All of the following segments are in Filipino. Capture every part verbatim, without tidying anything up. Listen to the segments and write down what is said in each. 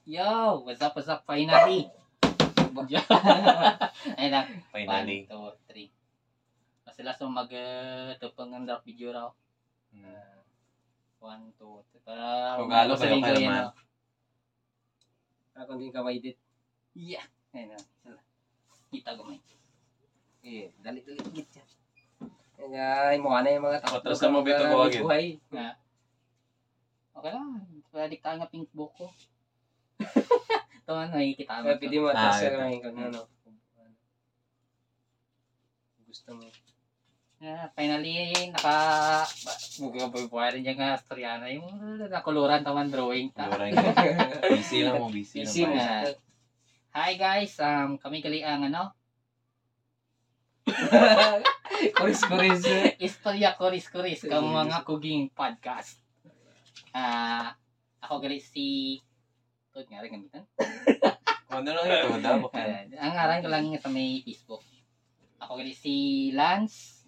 Yo, what's up, what's up? Finally. Ayun na. Finally. one, two, three. Kasi last mo mag-tupang ng drop video raw. Hmm. one, two, three. Para Kugalo ba yung yan, kalaman? no? Ako din ka edit. Yeah. Ayun na. Kita ko may. Eh, dali-dali git yan. Kaya mo na yung mga O, tapos na mo bito ko agad. buhay. Na. Okay lang. Pwede ka nga pink book ko. Ito ano, nakikita mo. Kaya pwede mo Ah, atas ito. ka naman kung ano. Gusto mo. Yeah, finally, naka... Buka-buka rin yung nga storyana. Yung nakuluran taman drawing ta. Lura yung busy lang mo, busy Busy lang. mo. tayo. Ah, Hi guys, um, kami gali ang ano, Kuris-kuris. istorya kuris-kuris kang mga kuging podcast. Ah, ako gali si Tod nga rin gamitan. Ano lang ito, da? Baka. Ah, ang ngaran ko lang sa may Facebook. Ako gali si Lance.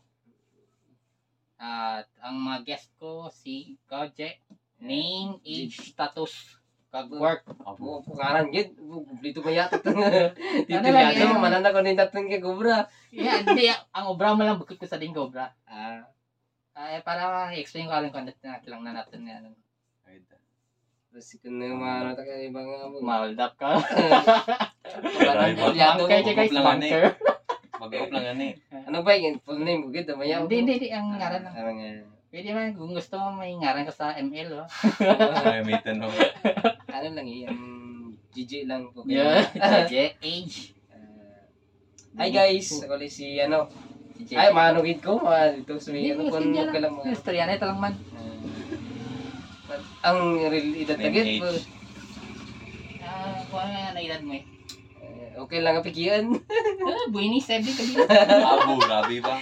At ang mga guest ko si Goje, name, age, status, kag work. Oo, pangalan gid. Dito ba yata? Dito Ano lang yata yan? mo mananda ko din tatang kay Gobra. Yeah, hindi ang obra mo lang bukod ko sa ding obra. Ah, Ay para i-explain ko lang kung ano na lang na natin na ano. Ay, da. kasi kun na mga ta kay ibang mga Mold up ka. Parang Ay, Juliado. Bunker siya guys, lang ano eh. bunker. Mag-up lang ano eh. Ano ba yung full name mo gid maya? Hindi, hindi, hindi, ang ngaran lang. Parang eh, Pwede man, kung gusto mo, may ngaran ka sa M L, oh. Ay, may tanong. ano lang eh, um, G J lang po. Yeah, J, age. Ah, hi guys, ako ulit si ano. Si J. Ay, manugid ko. Ah, dito sa may Hindi, ano kung messenger ka lang lang. mga. Istorya na ito lang man. Ah, ang real edad na Name, gid. age. Ah, kung ano nga nailad mo eh. eh, Okay lang ang pikian. Ah, Buini, seven ka dito. Abo, grabe ba?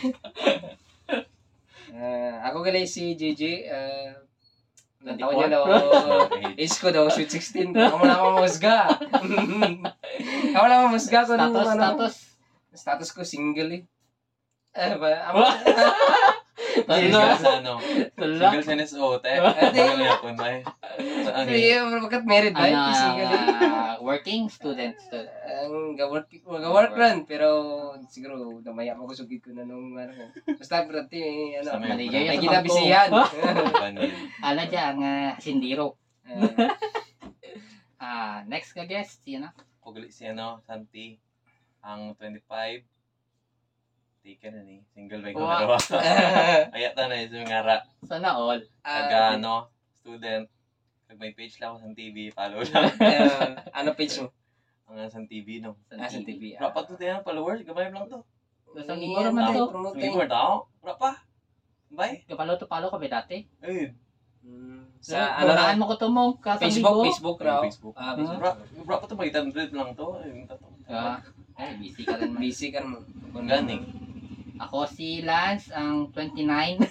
Ah, ako gali si J J. Ah, Ang taon twenty-four. niya daw, age ko daw, sweet sixteen. Ako lang ako musga. Ako lang ako musga ko nung Status, ano. status. Status ko single eh. Eh, ba? Ako, Single sa ano? Tula. Single sa N S O, te. Single na ako, may. Saan Sige, eh? bakit married ba? Ano, Single eh. ah, working student. student. Ang ga-work, ga-work run, pero siguro namaya mo ko sugid ko na nung ano ko. Basta brati, eh, Sa ano, may- Manager may sa ginabisihan. Banid. Ano dyan, ang uh, sindiro. Ah, Ah, next ka guest, sino? Kugali si ano, Santi. Ang twenty-five. Taken na ni. Single ba yung Wow. dalawa? Ayata na yung ngara. Sana all. Taga ano, student. Pag may page lang ako sa T V, follow lang. ah, ano page mo? Ang sa T V, no? Sa Ah, sa T V. T V. ah. Wala pa to tayo, followers. Gamay mo lang to. Sa Igor man to. Promote Sige mo daw. Wala pa. Bye. Kapalo to palo ka ba dati? Ayun. Mm, Sa Sa ano ano na? mo ko to mo kasang Facebook, libo? Facebook raw. Facebook. Ah, Hmm. Facebook. Wala wala pa to. May eight hundred lang to. Ayun, to. Ah, ay, busy ka rin man. Busy ka mo. Gani. Ako si Lance, ang twenty-nine.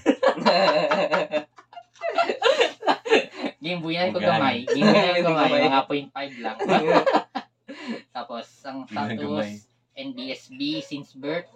Game buyan ko gamay. Game buyan ko gamay. Mga point five lang. Tapos, ang Buyan gamay. status, N B S B since birth.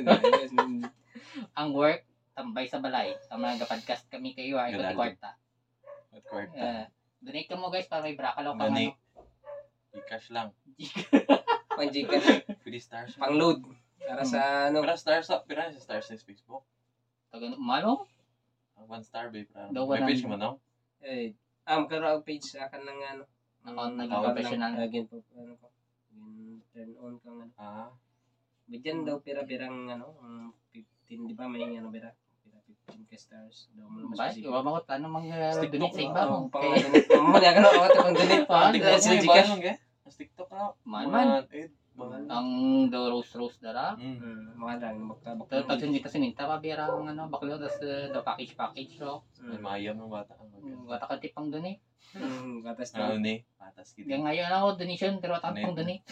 Ang work, tambay sa balay. Ang mga podcast kami kayo, ay ko Galado. kwarta. At kwarta. Uh, donate ka mo guys para may brakalaw ka Gani. ano. I-cash lang. Pang Gcash, Free stars. pang load. Para sa ano. Para stars up. Pira sa stars sa Facebook. Taga, malo? Ang one star ba? Para- Daw May one page hundred. mo, no? Eh, ah, magkaroon ang page sa akin ng ano. Account na Account professional. Again po, ano ko. Again, turn on kang ano. Ah. Bigyan daw pira-pirang ano, um, fifteen, di ba may ano pira? Pira fifteen ka stars. Daw mo Ba, mas iwa mo ko ano mga Stick donate sa to, iba Oo, mo. pang Okay. donate. Mo na gano ako pang donate. Ah, Tingnan TikTok sa mo, yung Gcash. bayan, ge? Mas TikTok na. Man, man. Eh, mahal. Ang do rose rose dara. Mm. Hmm, mga lang bakta bakta. Tapos pag hindi kasi minta pa bira ang ano baklo tas uh, the package package so. May mayam ng bata. Ang Mm, Wata ka tipang donate. Hmm, gatas Ano na. ni? Patas kita. Yang ngayon ako donation pero wata pang donate.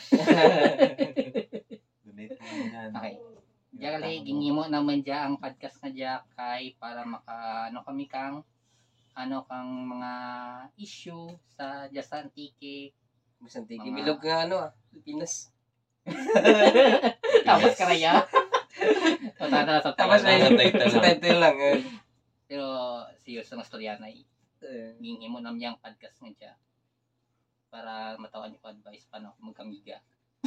Donate mo yan. Okay. Diya kali gingi mo naman diya ang podcast nga diya kay para maka ano kami kang ano kang mga issue sa Just Antique. Bisan tiki Mga- bilog nga ano ah, Pilipinas. Tapos karaya. O tata sa Tapos tayo. Sa title Sa lang. title lang. eh. Pero serious na storya na Eh, gingi mo naman yang podcast nga diya. para matawan niyo ko advice paano ako magkamiga.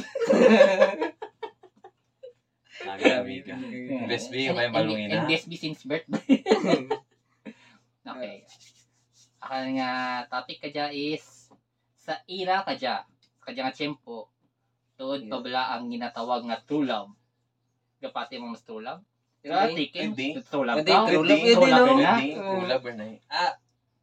Nagamiga. Best B, okay, balungin na. And best B since birthday. Okay. Ang nga topic kadya is sa ira kadya, kadya nga tiyempo, tuod pa bala ang ginatawag nga true love. Gapati mo mas true love? Pero Hindi. tikim, Hindi. true love Hindi, ka? true love, True hindi, love no? ka na? Hindi, true lover na eh. Ah,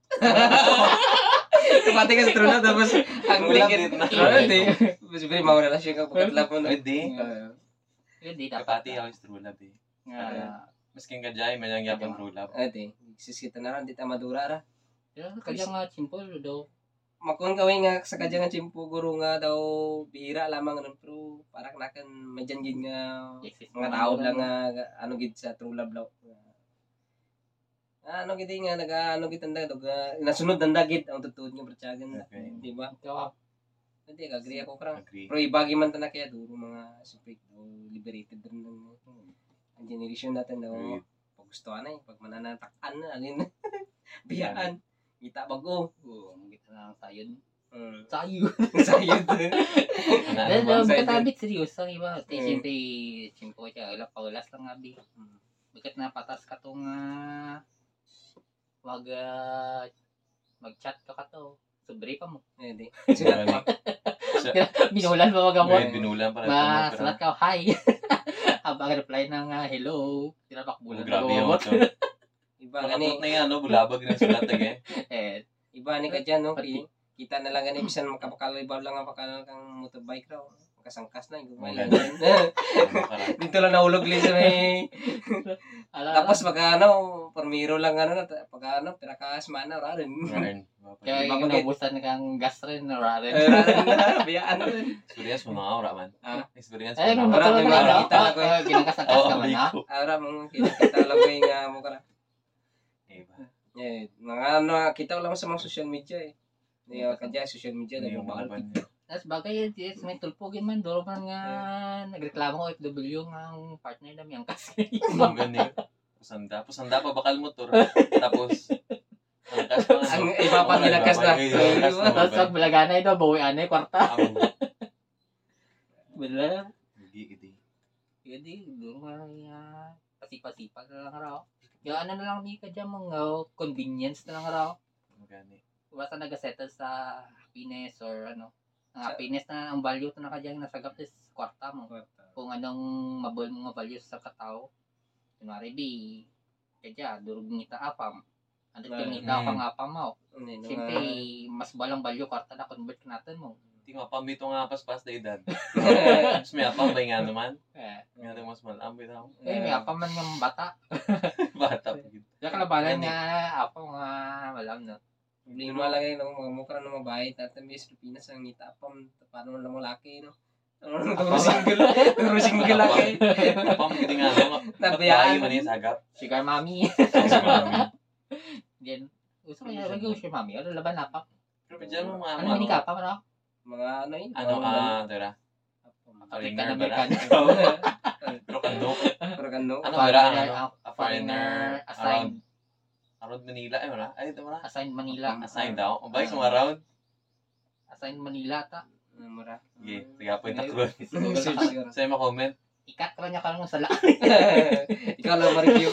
Kapati ka sa true love, tapos ang True love lingkit. din na. True love, hindi. Siyempre, mawarelasyon ka pagkatlap mo. no? Pwede. Ah, Hindi dapat. Kapati ako is true love eh. Nga, Masking kadya, may nangyapang true love. ah, di. Siskita na rin, di ta madura ra. pero kadya nga tiyempo do. Makon kawin nga sa kadya nga chimpo guro nga daw bihira lamang nun pero parang nakan medyan gid nga Exist mga tao lang nga nga, ano gid sa true love law. Ah, ano gid nga naga ano gid tanda dog ah, nasunod tanda gid ang tutuod nga bertiyagan Okay. di ba? Ito, Hindi agree ako krang. Agree. Pero ibagi man ta na kaya duro mga super o liberated rin ng ang generation natin daw Agreed. pag gusto na eh pag mananatakan na alin biyaan kita bago. oo, magkita na lang sayod. Mm. Sayo. Sayod. Ano Dahil ba? uh, Sayod. magkatabit seryoso, iba. Tay Mm. siyempre, tiyempo siya, wala paulas lang nga bi. Bakit na patas ka tong uh, wag ah, mag-chat ka ka to. Sobre pa mo. Eh di. Siya- Binulan pa May magamot. binulan para Masulat ka, hi. Habang reply ng uh, hello. Tinapakbulan Grabe yung magamot. ito. Iba Nakatot gani. na yan, no? Bulabag na yung sulat again. Eh, Iba ni ka dyan, no? Pati. Ki- Kita na lang gani, bisan makapakalibaw lang ang pakal kang motorbike raw. Makasangkas na, yung Oh, gumay lang. Ano Dito lang nahulog li sa may... ala, Tapos pag ano, permiro lang ano, na- pag ano, pirakas mana, rarin. Ryan. kaya Iba yung bakit? nabusan kang gas rin, rarin. Eh, rarin na, biyaan rin. Experience mo na ora man. Ah. Experience Eh, mo may na Wala, motor may na mga rin. kita na ko eh. Ginangkas-angkas Oo, ka man, ha? ko. Ara, mong kita lang ko yung uh, mukha na. Iba. Eh, mga ano, kita ko lang sa mga social media eh. Hindi ka dyan, social media, Hindi yung mga nagbabahal. ban niya. Tapos bagay, yes, may tulpugin man, duro man nga, nagreklamo ko F W nga ang partner na miyang kasi. Ang ganyan. Pusanda. Pusanda pa bakal motor. Tapos, ang kas pa. Ang iba pa nilakas na. Tapos pag balaganay daw, bawi anay, kwarta. Ang Wala. hindi, hindi. Hindi, duro nga nga, pasipa-sipa na lang raw. Yung ano na lang di ka dyan, mga convenience na lang raw. Ang gani. Basta nag-settle sa happiness or ano. Ang happiness na, ang value to na ka dyan, nasagap is kwarta mo. Kung anong mabol mga values sa katao. Kunwari, di, kaya durog ngita apam. Ano Ah, yung ngita mm. pang apam mo. Hindi, Siyempre, mas balang value kwarta na convert natin mo. Hindi nga, pambito nga paspas na edad. Mas may apang ba nga naman? Eh, Nga naman mas malambi na ako. eh may apam man yung bata. Bata. Yung kalabanan nga, apam nga, malam na. Problema lang yun, no? Mga mukha ng mga bahay, natin may Pilipinas ang ngitapam, paano lang mga laki, no? Ano Apam. turo single, turo single laki. Apang hindi nga, no? Nabayaan. Bahay man yung sagap. Sugar mommy. Mas marami. Then, gusto ko yung regular sugar mommy. Ano laban apam? Pero medyo mo mga, Ano mini ka pa, ano? Mga ano yun? ano, ah, tira. African Foreigner ba American. Pero kando. Pero kano? Ano Foreigner, ba, ano? ah, A foreigner assigned, Around Manila, eh, wala? Ay, ito wala. assigned Manila. Assigned daw. Ang bike, kung around. Assigned Manila ta. Mura. Sige, sige po yung takron. Search siguro. Sa'yo ma-comment. Ikat ka niya ka lang sa la. Ikaw lang ma-review.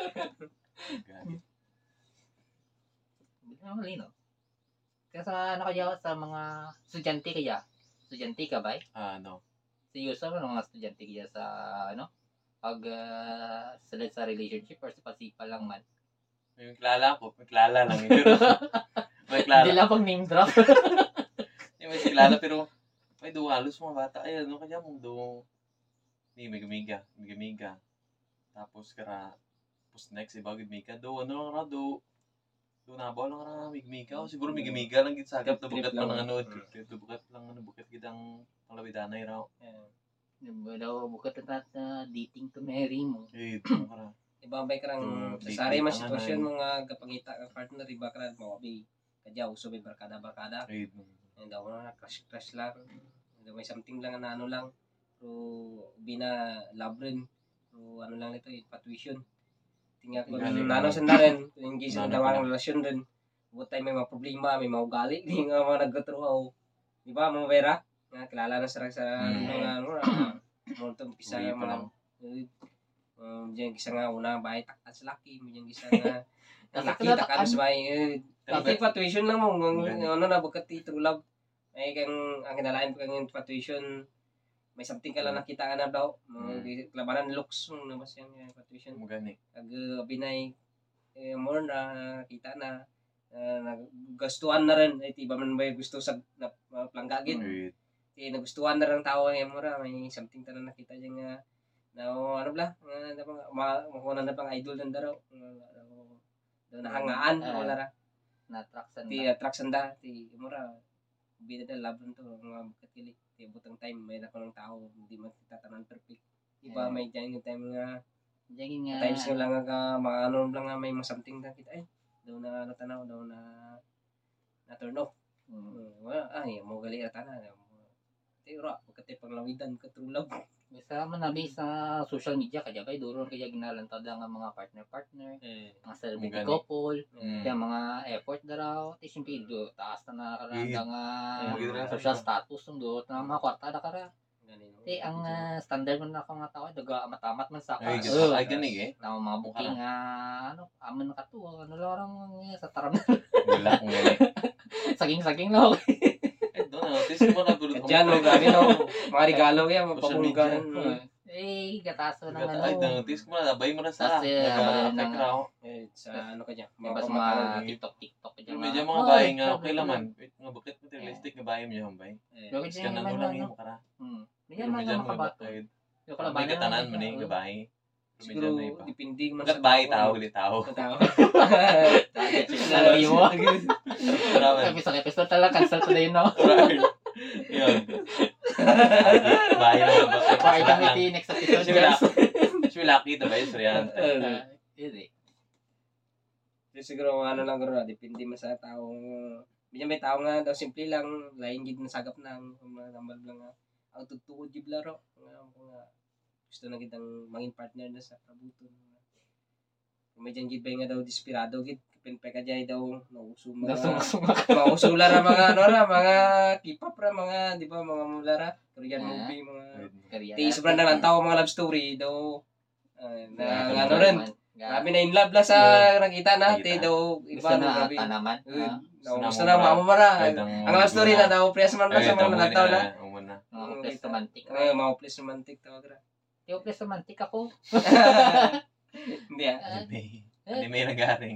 Ano malino? Kaya sa ano kaya sa mga estudyante kaya? Estudyante ka ba? Eh? Ah, no. Seryoso mo mga estudyante kaya sa ano? Pag uh, sa, sa relationship or sa pasipa lang man. May kilala ko. May kilala lang. eh, Pero, may kilala. Hindi lang pag name drop. Eh, may kilala pero may duwalos mga bata. Ay, ano kanya mong do. Ni, may gamiga. May gamiga. Tapos kara. Tapos next, iba gamiga. Do, ano lang na, do. Do, nabaw lang na, may gamiga. O, siguro may gamiga lang git sagap. Trip Bukat lang. pa ng ano. Mm. Trip, trip, bukat lang, ano, bukat kitang panglawidanay raw. Daw bukat na uh, dating to marry mo. Eh, ito kara. Ibambay ka Mm, rang di- sa sari di- man ang sitwasyon anay. mga kapangita ka partner iba ka na mawabi. Kadya uso may barkada barkada. Eh, And daw na crush crush lang. And may something lang na ano lang. Pero bina love rin. Pero ano lang nito infatuation. Tingnan ko Galing. nano sandaran engage Nano sa pa mga na. relasyon rin. Buot tayo may mga problema, may mga ugali, di nga mga nagkatruaw. Di ba, mga Vera? Nga, kilala na sa sa Mm. mga ano, ah, mo to pisa Uwi nga pa mga lang. um, diyan gisa nga una bahay takad sa laki, mo diyan gisa nga ang laki Kasi takad sa bahay. Eh, Pero Kasi infatuation lang mo, ng- Ganun. ano na bagat true love. Ay kang ang kinalain pa kang infatuation, may something ka lang nakita ka na daw. Mm. Mm. Labanan looks mo na ba siya nga infatuation. Mo gani. Ag uh, binay eh, more na kita na uh, naggustuhan na rin. Ay tiba man ba yung gusto sa na, na planggagin. Mm. Wait. Eh, nagustuhan na rin ang tao niya mo ra. May something ka na nakita niya nga na oh, ano bla, nga na bang ma- makuha na bang idol ng daro. Daw nahangaan Ah. wala ra. Na-attraction Ti na. attraction da ti mura. Bida da love to mga bukat kili. Ti butang time may na ng tao hindi man kita tanan perfect. Iba Eh. may dyan yung time nga Diyan nga. times nga lang nga mga ano lang nga may mga something na kita eh. Daw na ano tanaw daw na na turn off. Mm. Hmm, wala ay mo gali ata na. Ti ra pagkati panglawitan ka true love. Bisa man nabi sa social media kaya bay duro kaya ginalantad nga mga partner-partner, Eh, mga celebrity Gani. couple, Mm. kaya mga effort na raw, ti siyempre do taas na nakaranda Eh, nga eh, gira- social status ng do na mga kwarta na kara. ganin. Ti ang ah, standard man na mga tao daga matamat man sa Ay, ka. gani. Uh, Ay, gani eh. na mga booking nga ano, aman na katuwa, ano lang eh, sa taram Wala kung gani. saging-saging na ako. Eh, doon na. Tis mo na bulot. Diyan no grabe no. Mga regalo yan Social mapapunggan. media. Eh, gataso ng ano. Ay, doon. Tis mo na. Abay mo na sa. Kasi, Nag-affect nang- raw. Eh, sa ano ka dyan? Diba sa mga pamataw, TikTok, TikTok. Pero medyo mga bahay nga okay lang man. Wait, mga bakit materialistic nga bahay mo yung bay. Eh, Bakit Mas yan ganun naman lang ano? yung makara. Hmm. Pero Bigyan man medyo ng mga makabato. bakit. Yung May kalabanan katanan naman man eh, siya, nga bahay. Pero medyo siguro na iba. depende man Bagat bahay tao, gali tao. Sa tao. Lalo mo. Grabe. Episode, episode talaga. Cancel to yun, no? Right. Yun. Bahay na ba? For the next episode, Sure guys. Sure lucky to ba yun? Suryan. Ah, yun eh. Siguro ano lang guro, depende man sa tao. Binya may tao nga daw simple lang, lain gid na sagap nang mga nambal lang nga. Ang tutuod gid laro. Nga nga gusto na gid ang mangin partner na sa kabuton. May dyan gid ba nga daw desperado gid. Pinpe ka dyan daw nauso mga Nasung-sung mausula ra mga ano ra mga K-pop ra mga di ba mga mula ra Korean Ah. movie mga Korea. di sobrang na lang tao mga love story daw ah, na Yeah, ano rin kami na in love la sa nakita natin Nakita. daw Gusto iba no na grabe tanaman. Eh, Ah, daw Gusto gusto na na mura. mama mara Kahit ang ang love story na daw press man na sa mga nataw na Umuna. mga place romantic. ay mga place romantic tawag ra Yung place romantic ako. hindi ah Anime. Anime na garing.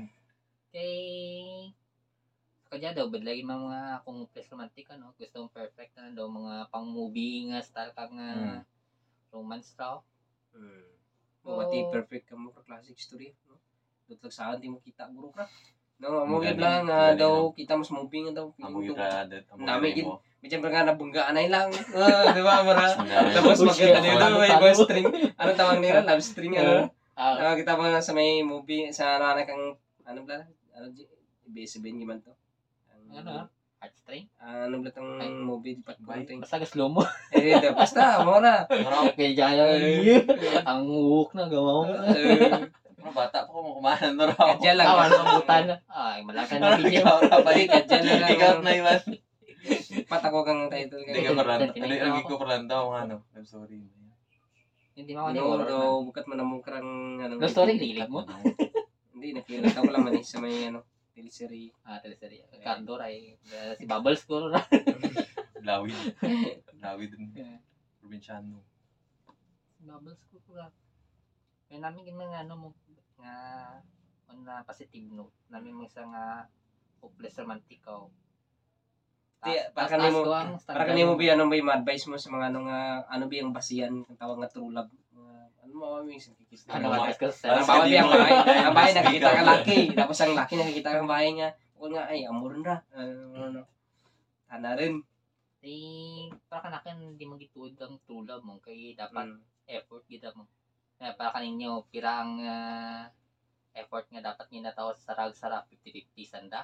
Kay kaya daw badlay mga mga kung place romantic ano, gusto mong perfect na daw mga pang movie nga style ka nga Hmm. romance raw. hmm. Mati perfect ka mo ka classic story no dutag saan di mo kita guro ka no mo Magaling, lang nga magaling, daw no? kita mas movie nga daw Amo feeling gira daw. dat. Amo Nami gira mo. Medyo ba nga nabunggaan na lang. Ah, di ba, Mara? Tapos Tapos Uy, magkita shit, dito, ano, may ano? boy string. Ano tawag nila? Love string, ano? Ah, Ah, kita mo nga sa may movie, sa ano kang, ano ba? Ano, B S B N man to? Ang- ano? Heartstring? Ah, ano ba tong Ay, movie? Pat bay. ko Basta slow mo. Eh, di, basta, Mara. Pero Kaya dyan, ang hook na gawa mo. Eh, mga bata pa ko mo kumahan no raw. Kadya lang. Tawa ng butan. Ay, malaki na video. Ikaw ra ba? Balik, kadya na lang. Ikaw na iwan. Pat ako kang title. Hindi ka paranda. Tinignan Ano lagi ako. ko paranda ang ano. I'm sorry. Hindi mo ako ni Ano, horror. daw, bukat man ang mukrang, ano. Love story, lilig mo? Hindi, nakilala ko lang man eh, sa may, ano, teleserye. Ah, teleserye. Cardor ay si Bubbles ko na. Lawid. Lawid din. Yeah. Probinsyano. Bubbles ko na. Kaya namin ginawa nga ano mo nga on na positive note. Namin mo isa nga hopeless romantic ko. Di, para kanimo- Para standard kanimo ba ano ba yung advice mo sa mga ano nga ano ba yung basihan ng tawag nga true love? Mga, ano mo may isang kikis. Ano ba ko Ang sa bahay ang bahay, ang bahay nakikita ka Speak up. laki, tapos ang laki nakikita kang bahay nga. Kung nga ay amor na. Ano ano. Tana rin. Eh, para kanakin hindi magituod ang true love mo kay dapat Mm. effort gid mo. Kaya para kaninyo pira ang ah, effort nga dapat niya nataw sa sarag-sara fifty fifty sanda.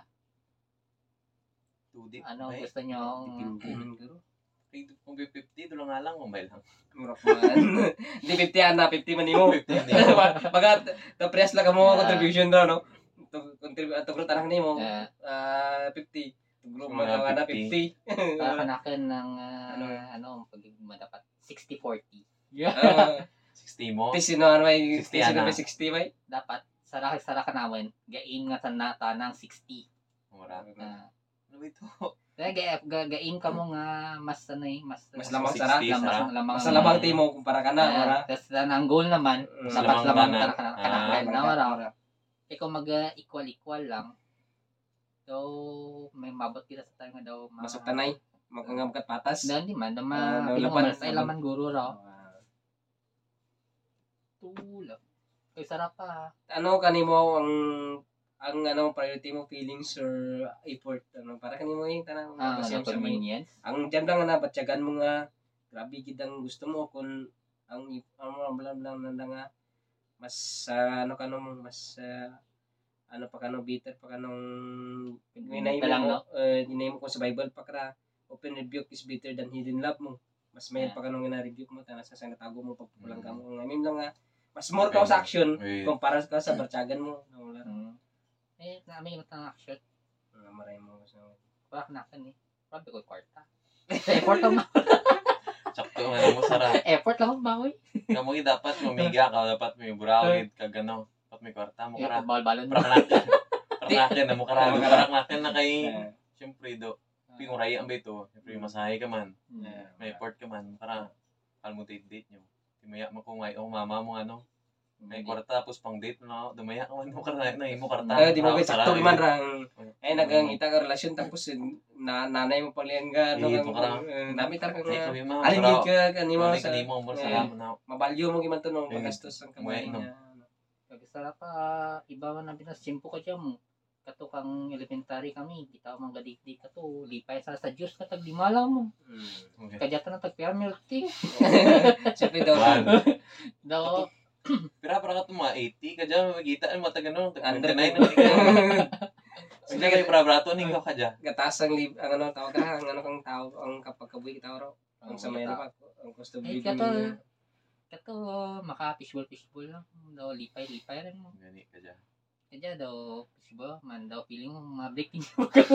two D. Ano Ay, gusto nyo? Dipindi man guro. ay, kung fifty, doon nga lang. Mobile lang. Murag man. Di fifty ana, fifty man nimo. fifty hindi ko. Baga to press lang mo Ah. contribution daw no. To contribute to bro tanang nimo. Eh, Ah, fifty. Tugro So, mo mga na fifty. fifty. Kakanakan ng ah, Ano? ano, pag madapat sixty forty. Ah, sixty mo. Tis sino ano may sixty tis sino ana. may sixty bay? Dapat saraka saraka naman gain nga tanata ng sixty. Mura. Ah, Ano ba ito? kaya ga, ga, gain ka mo nga mas ano eh, mas Mas mas lamang sixty, sara. lam- mas sara. lamang Mas lamang timo kumpara ka na, Ah, mura. tas ang goal naman Mm. dapat lamang lamang tanan. ka na Ah, ka na wala. Mura. Ikaw mag uh, equal equal lang. So may mabot kita sa tayo nga daw ma- Masok tanay. Makangabkat patas. Dahil di man, na Ah, ma laban- pinungas ay laman guro raw. Ah, Tulak. Kay sarap pa. ano kanimo ang ang ano priority mo feelings or effort ano para kanimo yung tanang Ah, basyan ano, sa may convenience. ang dyan lang na batyagan mo nga grabe gid ang gusto mo kung ang i- ang mga blam blam na nga mas ah, ano kano mo mas ah, ano pa kano bitter pa kanong ginay Ka lang, mo no? uh, ginay mo ko sa Bible pa kra open rebuke is better than hidden love mo mas may Yeah. pa kanong gina-rebuke mo tanas sa natago mo pagpulang ka mo ngayon lang nga mas more ka sa action Wait. kumpara ka sa batyagan mo na wala Mm. Eh, namin yung matang action. na maray mo sa Wala kanakan eh. Grabe ko kwarta. Effort lang ba? Sakto nga mo sara. Effort lang ba, oy? Kamu dapat mamiga ka, dapat may burawid kag ano. Dapat may kwarta mo kara. Bal-balan mo. Pranglakan. Pranglakan na mo kara. Oo, Pranglakan na kay uh, siyempre do. Pinguray ang bito. Siyempre masahe ka man. May effort ka man para kalmutate date nyo. Timaya mo kung may oh mama mo ano. May kwarta tapos pang date na dumaya ka man mo kara na imo kwarta. eh di mo ba sakto man rang Mm. eh nagangita ka relasyon tapos eh, na nanay mo pala yan ka no Eh, kang ito ka lang. eh, nami tar Ay nga kami ma. alingid ka kanimo Mo sa sa mo mo eh, sa na. mabalyo mo giman to no Eh, magastos ang kamay muya, no. niya Kag sarap pa iba man ang pinas simpo ka diyan mo. Kato kang elementary kami, kita man gadik-dik kato, lipay sa sa Dios katag limala mo. mm. Okay. Kajata na tag milk tea. Siyempre daw One. Daw Pira para ka mga eighty ka dyan, magita ang mata ganun. Under twenty-nine na ikaw. Sige kayo para brato ni ikaw ka dyan. gatas ang lib ang ano tawag ka ang ano kang tao ang kapag kabuhi tao raw ang sa may pa ang cost of Eh, living kato, niya. kato, maka fishball fishball lang. Daw lipay lipay rin mo. Gani ka dyan. Kaya daw fishball man daw feeling mo mabreak din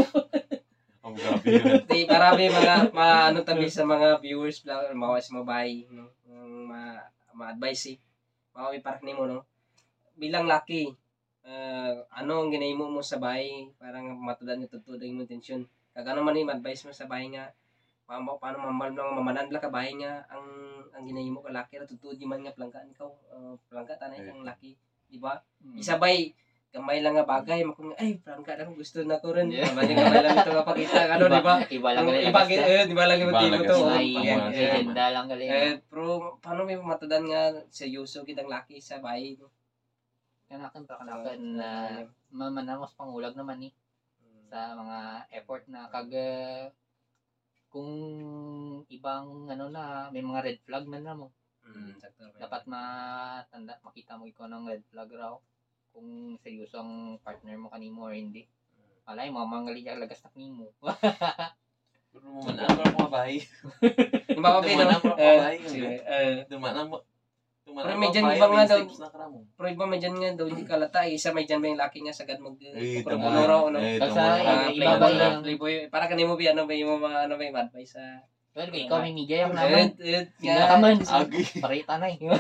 Ang grabe yun. Di marami mga ma ano tabi sa mga viewers vlogger mawas mo bay no ang ma ma-advise eh. Mawi para nimo no. Bilang laki uh, ano ang ginahimo mo sa bahay parang matudan yung tutudan yung intensyon. Kag ano man yung advice mo sa bahay nga paano paano mamal nang mamanan bla ka bahay nga ang ang ginahimo ka laki ra tutud man nga plangkaan ikaw uh, plangka tanay kang laki, di ba? Isabay kamay lang nga bagay makung ay prangka lang gusto na ko rin Yeah. kamay kamay lang ito mapakita ano di ba Iba lang Ang gali. iba gi- eh, di ba lang yung Iba motibo lang to kasi. oh, Ay, pag- Iya, eh, legenda lang gali. eh, pero paano may matadan nga seryoso kitang laki sa bahay no? Kanakan pa kanakan na mamanamos pangulag naman ni sa mga effort na kag uh, kung ibang ano na may mga red flag man na mo. Mm, sakto. Dapat matanda makita mo ikaw ng red flag raw kung seryoso ang partner mo kanimo or hindi. Alay mo mangali ka lagas na nimo. Pero mo man ang mga bahay. Yung mga Duman pino, ang mga eh, bahay. sige, eh, Duman ang Duman Pero ang may mga dyan bahay. iba nga May daw- steps na kara mo. pero iba may dyan nga daw hindi kalata eh. Isa may dyan ba yung laki nga sagad mag Eh, pero tamo ano raw, ano? Eh, Basta, tamo eh, na. Ah, iba playboy, ba ah, yung- playboy. Para kanimo ba ano ba yung mga ano ba yung advice sa Well, kung ikaw may media yung eh, naman. eh, Nga nga naman. Agi. Parita na eh.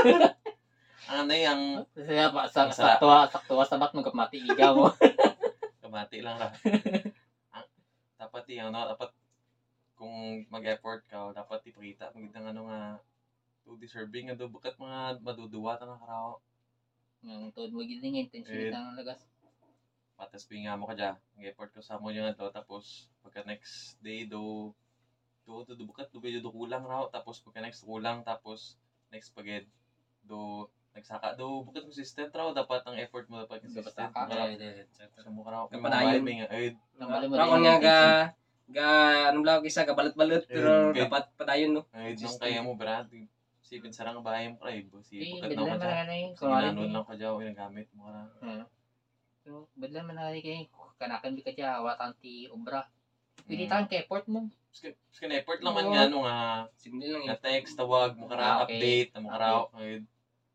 Ano yung Sa sa saktuwa saktuwa sa bat magkamati iga mo. kamati lang ra. Ah, dapat yung ano, dapat kung mag-effort ka, dapat ipakita mo ng ano nga to deserving nga do bukat mga maduduwa ta na karaw. Ang tuod mo gid nga intention Eh. ng lagas. Patas pinga mo ka dyan. Mag-effort ko sa mo yung to tapos pagka next day do do do, do bukat do medyo do kulang raw tapos pagka next kulang tapos next paged do nagsaka do bukat consistent raw dapat ang effort mo dapat consistent. Dapat saka. Karaw. Sa mo karaw. Kapadayon. Nga ay Nambali mo Pero din kung ang nga ga intention. ga anong lang isa ga balot-balot pero Eh, dapat padayon no. ay nung Consistent. kaya mo brad. Sipin sarang bahay mo kray. Si Eh, bukat bidlan na man ka dyan. na yung Sige na kunwari. nun lang ka dyan. Ginagamit mo ka na. Hmm. So, bidlan man na kay kanakan bi ka dya wala tang ti obra. Pili Mm. tang kay effort mo. Kasi kasi na-effort lang man Oo. nga ano nga. Simple lang Na eh. text, tawag, mo ka Ah, na okay. update, mo ka raw. Ay,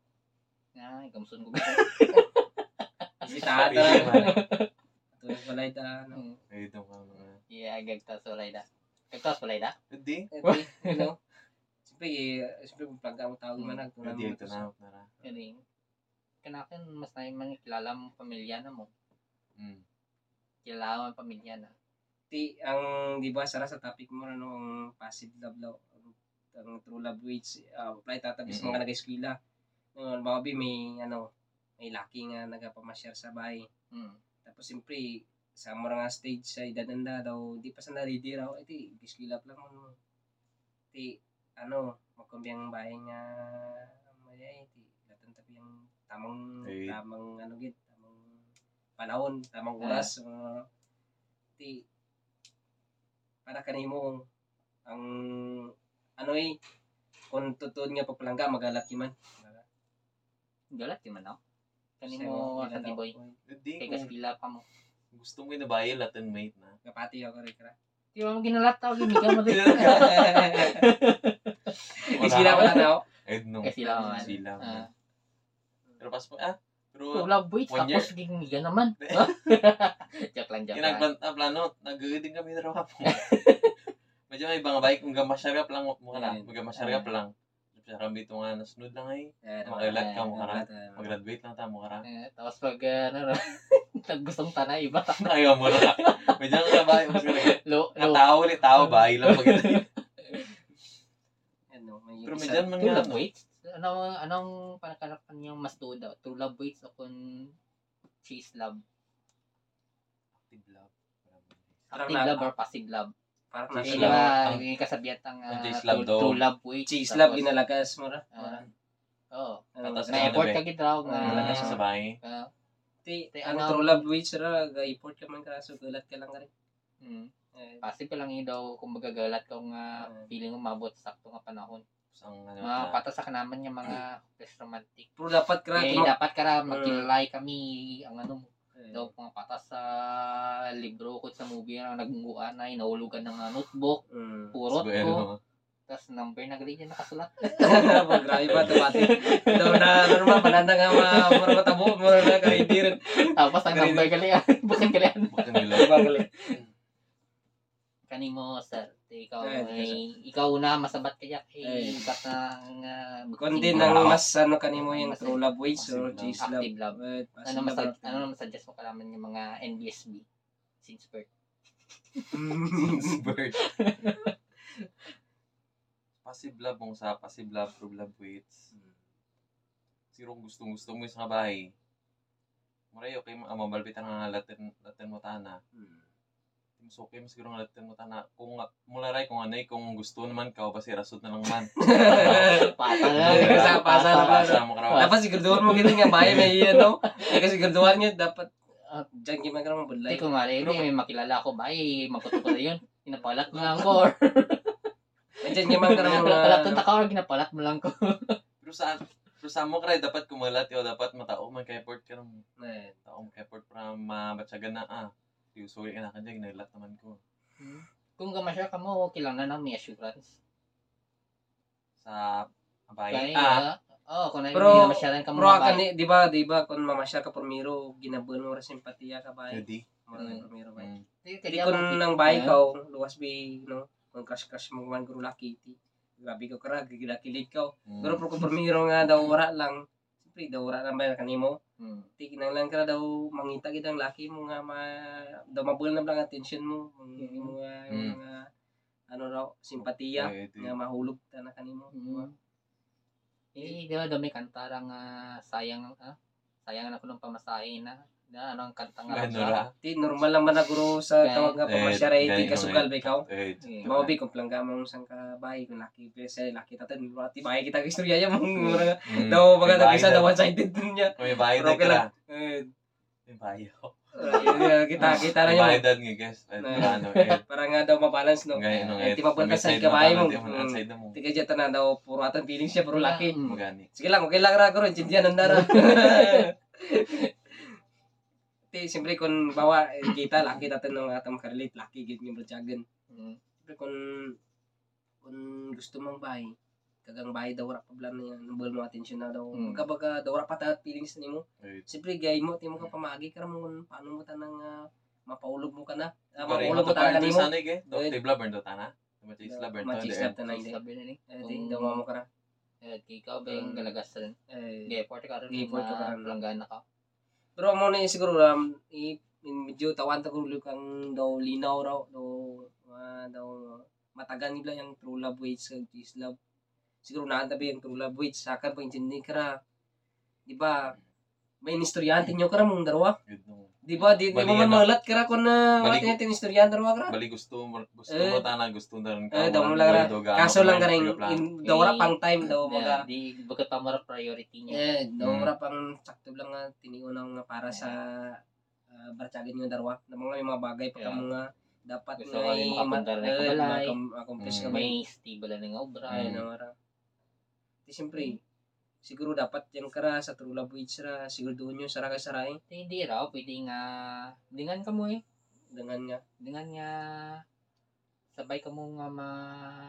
Ay, gamsun ko. Isitahan Sorry, ta. man. Tulad balay ta ano. Hmm. Ay, ito ka mga. Yeah, gagtas walay da. Gagtas walay da. Hindi. Eh, you know. Siyempre, eh, siyempre, plagka mo tawag man. Hindi Nagtunang ito mo to na. sa- Nara. Kani kanakan mas na man kilala mo pamilya na mo. Mm. Kilala mo ang pamilya na. Ti, ang, di ba, sara sa topic mo, ano, ang passive love, love ang, ang true love waits, uh, apply tatabi sa Mm-mm. mga nag-eskwela. Ngayon, baka ba may, ano, may laki nga nagapamasyar sa bahay. Mm. Tapos, siyempre, sa mga nga stage sa edad nanda daw, di pa sa naridi raw, eh, ti, eskwela pa lang mo. Ti, ano, magkumbiyang bahay nga, may, ti, latan tapi yung tamang, Eh. tamang, ano, gid, tamang panahon, tamang Ah. oras, uh, ti, para kanimo ang ano eh kung tutuod nga pagpalangga magalaki man. Galat di man ako. Kani Siya, mo wala sa daw. tiboy. Hindi. Kay Kung kaspila pa mo. gusto mo yung nabayil at mate na. Kapati ako rin kara. Di ba mo ginalat tawag yung miga mo din. Isila ko na ako. Eh, nung. Kasi sila man. Sila man. Ah. Pero pas mo, ah. True Pero, love waits one tapos di miga naman. Joke lang, joke yung lang. nagplan- ah, plano, nag-din kami na raw po. Medyo may ibang bike, kung gamasyarap lang mo ka na. Ayun. Magamasyarap lang. Siya kami ito nga, nasunod lang ay. Eh, Makilat ka Ah, mo ka na. ah, Mag-graduate lang tamo ka na. Eh, tapos pag ano, nag gustong tanay iba. Ayaw mo na. Medyo nga bahay. Mas ganun. Lo, Nga lo. tao ulit, tao, bahay lang pag ano, may Pero isa- medyan man True nga, love no? waits? Ano, anong panakalakan niyang mas tuod daw? True love waits o kung chase love? Active love. Parang Active na- love or passive love? parang Chase Kaya nasa love. nga, yung kasabihan ang Ang uh, chase true, love daw. true love waits. cheese tapos, love ginalagas mo ra. ah, Oo. Ano, Tatas May Ano effort ba? ka gid raw nga. Ah, Wala ka siya sa bahay. ah, ti, Ti, ang ano- true love waits ra ga-import ka man ka so gulat ka lang ka rin. mm, Eh, passive ka lang yun daw kung magagalat ka nga Ah. feeling mo mabot sa sakto nga panahon. Tapos ang ano Mga na. patas sa kanaman yung mga less romantic. pero dapat ka Eh, tuma- dapat ka ra magkilalay kami ang ano mo. Eh, Daw mga patas sa libro ko sa movie na nagmunguan na inahulugan ng uh, notebook, mm. purot So, ko, ano, tapos number na galing niya nakasulat. Pag grabe ba tumati. Daw na normal pananda nga ma mura matabo mura na ka hindi rin. Tapos ang number galing, bukan galing. bakit nila? Diba gali? Kani mo sir, ikaw Eh, ay ikaw na masabat kaya Eh. eh ikat na uh, Kundi nang mas ano kanimo yung Mas- true love ways or Passive love. cheese love. active love. Eh, Ano passive mas love. ano naman suggest mo kalaman yung mga N B S B since birth? Bird. Passive love mong sa passive love, true love waits. Siguro kung gustong gusto mo sa bahay. Muray okay mo ang mabalbitan nga latin latin mo tana. Mas okay mo siguro nga latin mo tana. Kung nga- mula ray kung anay kung gusto naman ka o basi rasod na lang man. Pasa na. Eh, pasa- pasa na. Pasa mo ka Dapat siguraduhan mo gito nga bahay may ano. Eh kasi siguraduhan niya dapat diyan gimana ka naman budlay. Hindi ko nga rin, may makilala ko ba, eh, magkuto ko na yun. Ginapalat mo lang ko, or Eh diyan gimana ka naman nakalatun ka, or ginapalat mo lang ko. Pero saan pero sa mo kray dapat kumalat yo dapat matao man kay effort ka nang eh tao mo kay effort para mabatsagan na ah. Di usuri ka na kanya ginaglat naman ko. Kung gamasya ka mo, kailangan na may assurance. Sa bahay. Kaya, Ah, oh, kung na Pero- hindi namasyalan ka mo Pero na ka ni, di ba, di ba, kung mamasyal ka primero, ginabuan mo ra simpatiya ka ba? ready. Mo ra Mm. primero ba? Mm. Di kung nang bahay Ah. ka, luwas bi, no, kung crush-crush mo man guru laki, ti. Grabe ka kara, gigilakilig ka. Mm. Pero kung primero nga daw wala lang, siyempre daw wala lang ba kanimo? Hmm. Ti kinanglan ka na daw mangita gid ang laki mo nga ma daw mabulan na lang attention mo, ang Mm. mo nga Mm. yung mga ano raw simpatiya Pwede. nga mahulog ta na kanimo. Mm. Eh, di ba, dami kantarang uh, sayang, ah, sayang na ko ng pamasahe na, na ano ang kanta nga Ano siya. ra? Ti normal lang man na guro sa Kaya- tawag nga Eh, pamasyara ti ganyan, kasugal ba ikaw? Eh, Eh, Mga bi kung plangga mo sang ka bahay kung laki pesa laki taten ti bahay kita ka istorya ya mong mura mm. daw May baga bahay isa na- daw one sided niya. May bayad Pero na okay ka. lang. Eh May bayad. uh, kita kita na May niya. bayad nga guys. Ay, Na- ano, eh. Para nga daw ma-balance no. Ngay, no, Eh, eh. ti mabunta sa Mag-side ka bahay mo. na, di mo, outside na mo. Ti kaya tanan daw puro atan feeling siya puro laki. Mm. Magani. Sige lang, okay lang ra ko rin chindian nandara. Ti siyempre kung bawa eh, kita laki taten no atam karelate laki gid ni brotyagen. Mm. Siyempre kung kung gusto mong bahay kagang bahay daw ra problem na yan nabul mo attention na daw Mm. mm. baga daw ra pa ta feelings nimo Eh, siyempre gay mo timo ka pamagi ka mo kung paano mo tanang uh, mapaulog mo ka na. Ah, Pare, mapaulog mo mato talaga party nimo. sa nig eh. Do Eh. tibla burn do tana. Machi isla burn to. Machi isla ta na hindi. Sabi na ni. Eh, di daw mo ka ra. Eh, ikaw ba yung Mm. galagas rin? Eh, Geport ka rin. Geport ka rin. Langgana ka. pero mo na siguro um, i in medyo tawan ta kulo kang daw linaw raw daw ah, daw matagan nila yung true love waits kag cheese love. Siguro na tabi yung true love waits sakan pa intindi kara. Di ba? May istoryante nyo kara mong darwa. Yun no. Di ba? Di, di Bali, mo man ano? malat kara kung na Bali- wala natin istoryante darwa kara. Bali gusto mo gusto Eh. mo tana gusto na rin ka. Eh, daw mo wala lang nang ra. doga, Kaso ano, lang kumain, ka rin, tiga plan. in, daw ra pang time daw Yeah, mga. di bagat pa mara priority niya. Eh, daw Mm. ra pang sakto lang nga tiniunaw nga para sa uh, bartsagan nyo darwa. Na mga may mga bagay pa ka Yeah. mga dapat Gusto nga nga yung makapundar na kabalay. accomplish Mm. ka ba. May stable na nga obra. Ay, Mm. na ra. Di siyempre, siguro dapat yung kara sa true love wage ra, siguro doon yung sara kay saray. Hindi raw, pwede nga, dingan ka mo eh. Dengan nga. Dengan nga, sabay ka mo nga ma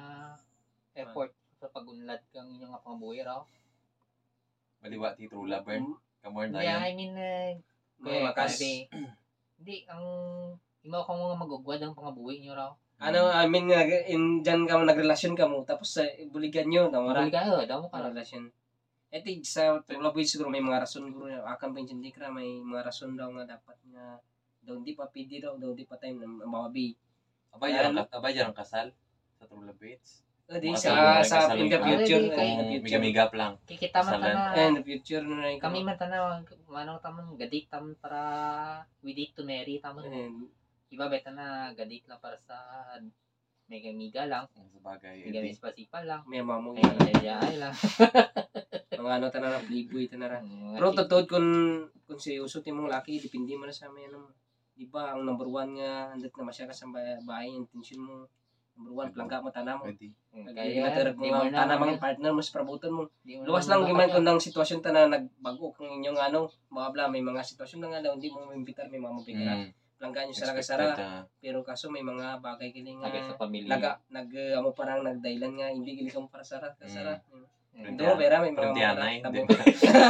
effort sa pagunlad kang inyong nga pangabuhi raw. Baliwa ti true love burn. Mm, Kamor na Yeah, yan. I mean, uh, Mga wakas. Hindi, ang imaw ka mga magugwad ang pangabuhi nyo raw. Ano, I mean, nga, in, dyan ka mo, nagrelasyon ka mo, tapos sa buligan nyo, na Marami wala ka, oh, daw mo ka ka raw. relasyon. Ito, sa true love wage siguro may mga rason, siguro, akan pa yung kra, may mga rason daw nga dapat nga, daw di pa pwede daw, daw di pa time na mawabi. Abay jarang ka, abay jarang kasal sa true love baits. Di, Mga sa, sabi, sa, kasal in the ka. future, Ah, in the Kung future. migamigap lang. Kikita man Kasalan. ta Eh, in na, the future na rin. kami man ta na, manong tamon, gadik tam para we date to marry tamon. Eh, Iba beta na gadik lang para sa mega miga lang, Ang sa bagay. mega edi. mispa-sipa lang. may mamong Ay, ay, ay lang. mga ano tanara playboy tanara. Mga Pero chik- totoo kung kung seryoso ti mong laki depende mo na sa may ano. Di ba ang number one nga andat na masya ka sa ba- bahay intention mo. Number one plangga mo tanamo. Pwede. Kaya Kaya, natarap di mo mo ang na, tanamang partner mo sa prabuton mo. di mo Luwas na lang giman makakaya. kung nang sitwasyon ta na nagbago kung inyong ano, mga bla may mga sitwasyon na nga daw hindi mo mimbitar may mga mabigla. Mm. Plangga nyo sara kay Expected, sara. ah. Pero kaso may mga bagay kini nga Agad sa pamilya. naga nag uh, amo parang nagdailan nga hindi gili ka mo para sara kay sara. Mm. Do pero may mga Pero mga tiyanay. tabo. Hindi.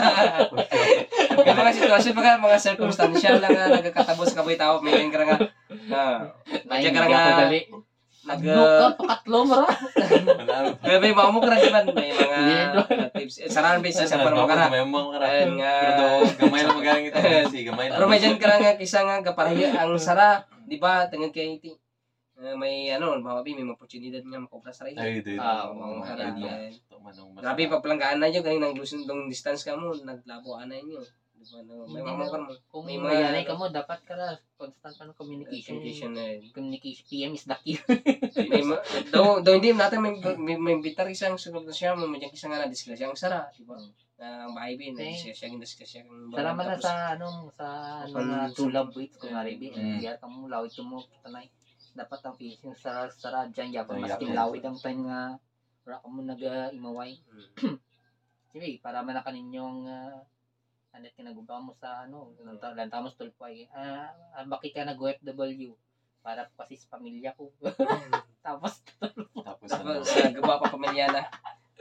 May mga sitwasyon pa ka, mga circumstantial lang nga nagkakatabos ka boy tao may nga nga na Ay, Diyan ka hindi nga- ako dali. nag Ano ka, pakatlo mo ra. Wala. may may mga mo kara diban may mga Hindi. mga tips. Eh, Saran ba sa sa Sarap mo ako, kara. gamay mo kara. Ayun nga. Pero do, gamay lang magaling ito. Si gamay lang. Pero may dyan ka nga kisa nga kaparahi ang sara, di ba? Tengod kay iti. Uh, may ano, mawabi may mga oportunidad nga makobra sa rin. Ay, di. Ah, mga oo, kara ayun. diyan. Ito, manong masarap. Grabe pagplanggaan na nyo galing nang lusun dong distance ka mo, naglabo anay nyo. Di ba? No, may Hindi mga na- ka mo. Kung May may mga- mayanay ka mo, dapat ka na constant ano, communication. Communication na yun. Communication. P M is the key. May ma- daw daw hindi natin may may, may bitar isang sunog na siya mo may isang nga na discuss ang sara di ba na ang bahay bin na Okay. siya siya discuss siya kung Salamat na tapos- sa anong sa ano Open- nga true love waits kung nga rin. Mm. Diyan ka mo lawit mo tanay. Dapat ang facing sa sara diyan ya Ay, mas yapon. lawid ang time nga wala ka mo nag-imaway. Mm. Sige, para man na kaninyong uh, anit kinaguba mo sa ano, lanta mo tulpay. Ah, ah, bakit ka nag-O F W? Para kasi sa pamilya ko. Tapos Tapos ano. tapos sa gawa pa pamilya na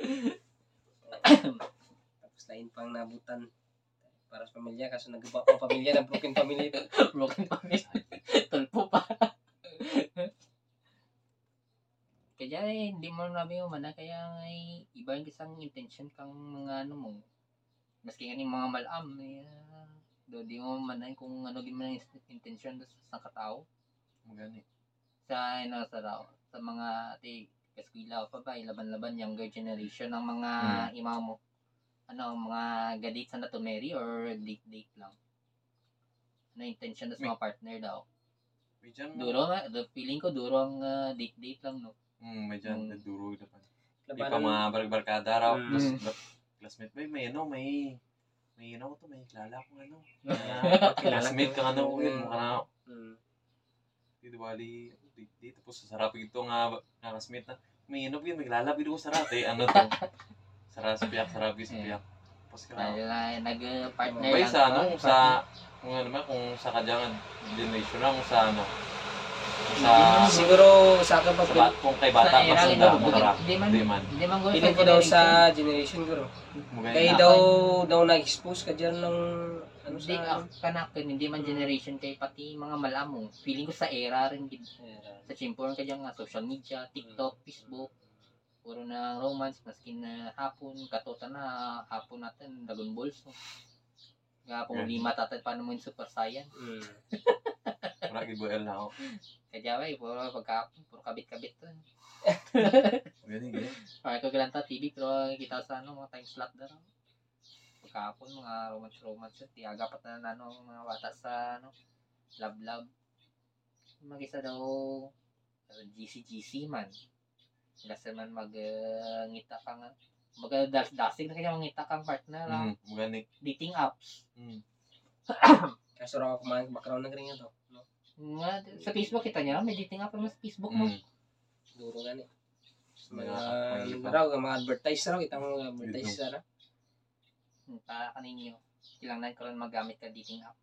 tapos lain pang nabutan para sa pamilya kaso nagawa pa pamilya na broken family broken pamilya. Tulpo pa. Kaya eh, hindi mo nabi mo man kaya ay iba yung isang intention kang mga ano mo. Maski nga yung mga malam eh, ah, do di mo man kung ano din man yung intention sa katao. Magani. Sa ano sa raw sa mga ati kaskwila pa ba laban-laban younger generation ng mga Hmm. imaw mo. Ano mga gadit sa na to marry or date date lang. Ano yung intention sa mga partner daw. May dyan mo. Duro nga, the feeling ko duro ang ah, date date lang no. Hmm, may dyan. Mm. Naduro naman. Di pa labanan mga barbarkada raw. Mm. Tapos, ba- classmate, may, may ano, may, may ano to, may kilala kong ano. Classmate kang ano, yun, mukha na, Mm. di bali, di, di, tapos sarap ito nga, nga classmate na, may ano, yun, may kilala, pero ko sarap, eh, ano to, sarap, piyak, sarap, piyak. Tapos ka Dahil uh, nag-partner Bay lang. sa ano, kung sa, kung ano ba, kung sa kadyangan, generation lang, kung sa ano, sa, siguro sa akin pa sa bat, kung kay bata, Sa mas era, sunda, hindi mo sarap. Hindi man, Di man. hindi man go feeling ko daw sa generation guro Maganda. kaya Ah, daw daw na-expose ka dyan ng ano Hindi, sa... ah, kanakin, hindi man Mm. generation kay pati mga malamo. Feeling ko sa era rin, gid. Yeah. Sa chimpuran ka dyan nga, social media, TikTok, Facebook, puro na romance, maskin na hapon, katuta na, hapon natin, Dragon Balls. No? Nga kung Ganun. lima tatay, paano mo yung Super Saiyan? Mm. Wala gibuel na ako. Kaya ba, puro pagkapon, puro kabit-kabit to. Gani, gani. Parang ko galanta T V, pero kita sa ano, mga time slot na. No? Pagkapon, mga romance-romance, tiyaga pa na ano, mga bata sa ano, love-love. Mag-isa daw, G C G C man. Lasa man mag-ngita uh, kang, mag-dasig na kanya mangita kang partner. Mm, gani. Dating apps. Mm. Kaso raw ako kumain background ng ganyan to. No? Nga, sa Facebook kita niya, may dating app naman sa Facebook mo. Mm. Duro gani. Mga Mga may ano iba. raw mga advertise raw itang mga advertise Ito. ra. Hmm, para kaninyo. Kailangan ko rin magamit ka dating app.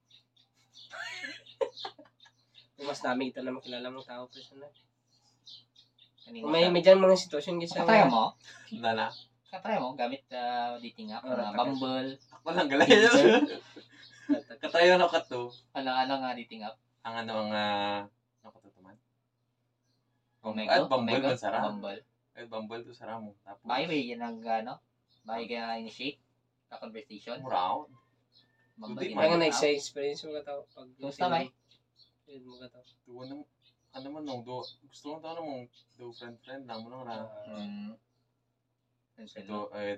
Kung mas dami kita na makilala mong tao personal. Kanina Kung may sa- may dyan mga sitwasyon gisa. Katry mo? Nana. Katry mo? Gamit uh, dating app. Oh, Uh, nataka- Bumble. Ako lang galay. Katayo na ka to. Ano, ano nga dating app? Ang ano ang uh, nakatutuman. Omego? At Bumble Omego? man sara. Bumble. Ay Bumble to sara mo. Tapos. Bye, way, yan ang ano? Bye, kaya initiate ka conversation. Murao. Bumble. Hindi yun Kaya nga ang na app. experience mo ka tao pag Kumusta, bay? Yun mo ka tao. Tuwa na ano man nung do gusto ko tayo mong do friend friend lang mo lang na. Hmm. Ito eh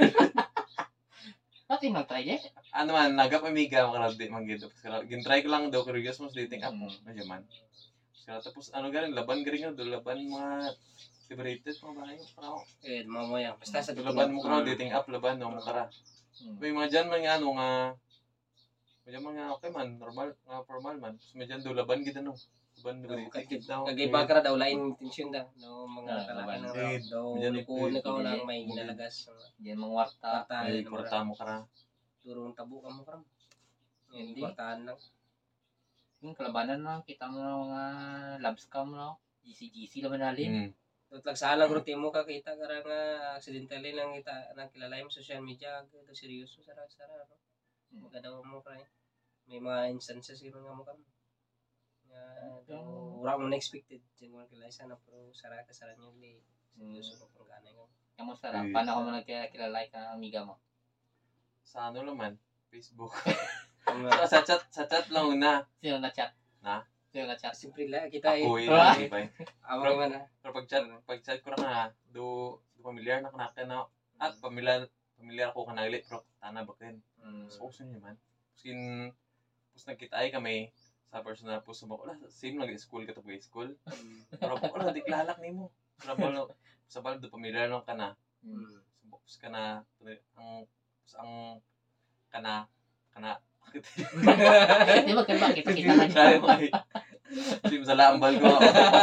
Bakit mag-try eh? ano man nagap amiga makarad di man gid. Gintry ko lang daw curious mo sa dating app mo. Medyo man. Kaya tapos ano galing laban galing do laban mga liberated mga bahay para Eh, mamo yan. Basta sa laban mo karo Mm. dating app laban no mo kara. Hmm. May mga dyan man nga ano nga medyo mga okay man normal nga formal man. So medyo do laban gid ano. Laban liberated gid daw. Kag-iba ka na daw lain intention da. No mga Ah, kalaki laban. ng Eh, daw medyan lukuhon eh, ikaw eh, lang eh, may eh, ginalagas. Yan mga warta. Kwarta Ay yun. kurta mo kara. Turong tabo ka mo karam. Hindi. Hindi kwartahan lang. Yung kalabanan na, kita mo na mga love scam no? G C G C naman nalim. Mm. Tutlag sa alang routine mo ka kita kara nga accidentally lang kita nang kilala mo sa social media ito seryoso sara sara no. Hmm. Magadaw mo kay may mga instances yun nga mo kam. Nga Yung- ura mo na expected diyan mo kilala sana pero sara ka sara niyo li. Seryoso mo pang ganay nga. Kamusta ra? Eh. Paano ka mo nagkilala ka amiga mo? Sa ano lang man Facebook. Ang So, sa chat sa chat lang una. Sino na chat? Na? Sino na chat? simple la kita eh. Ako eh. Ah. di ba? Awang man ah. Pero pag chat, pag chat ko na nga, do, do familiar na kanaka na, at familiar, familiar ko kanali, pero tana bakin. Hmm. So, gusto niyo man. Puskin, pus nagkita ay kami, sa personal po sa wala, same lang school ka to school. Pero wala, di klalak ni mo. Pero balo, sa balo, do familiar lang ka na. Hmm. So, pus ka na, ang, pus ang, kana, kana, Di ba kaya ba? Kita-kita na Kaya niya. mo ay, sim sa lambal ko.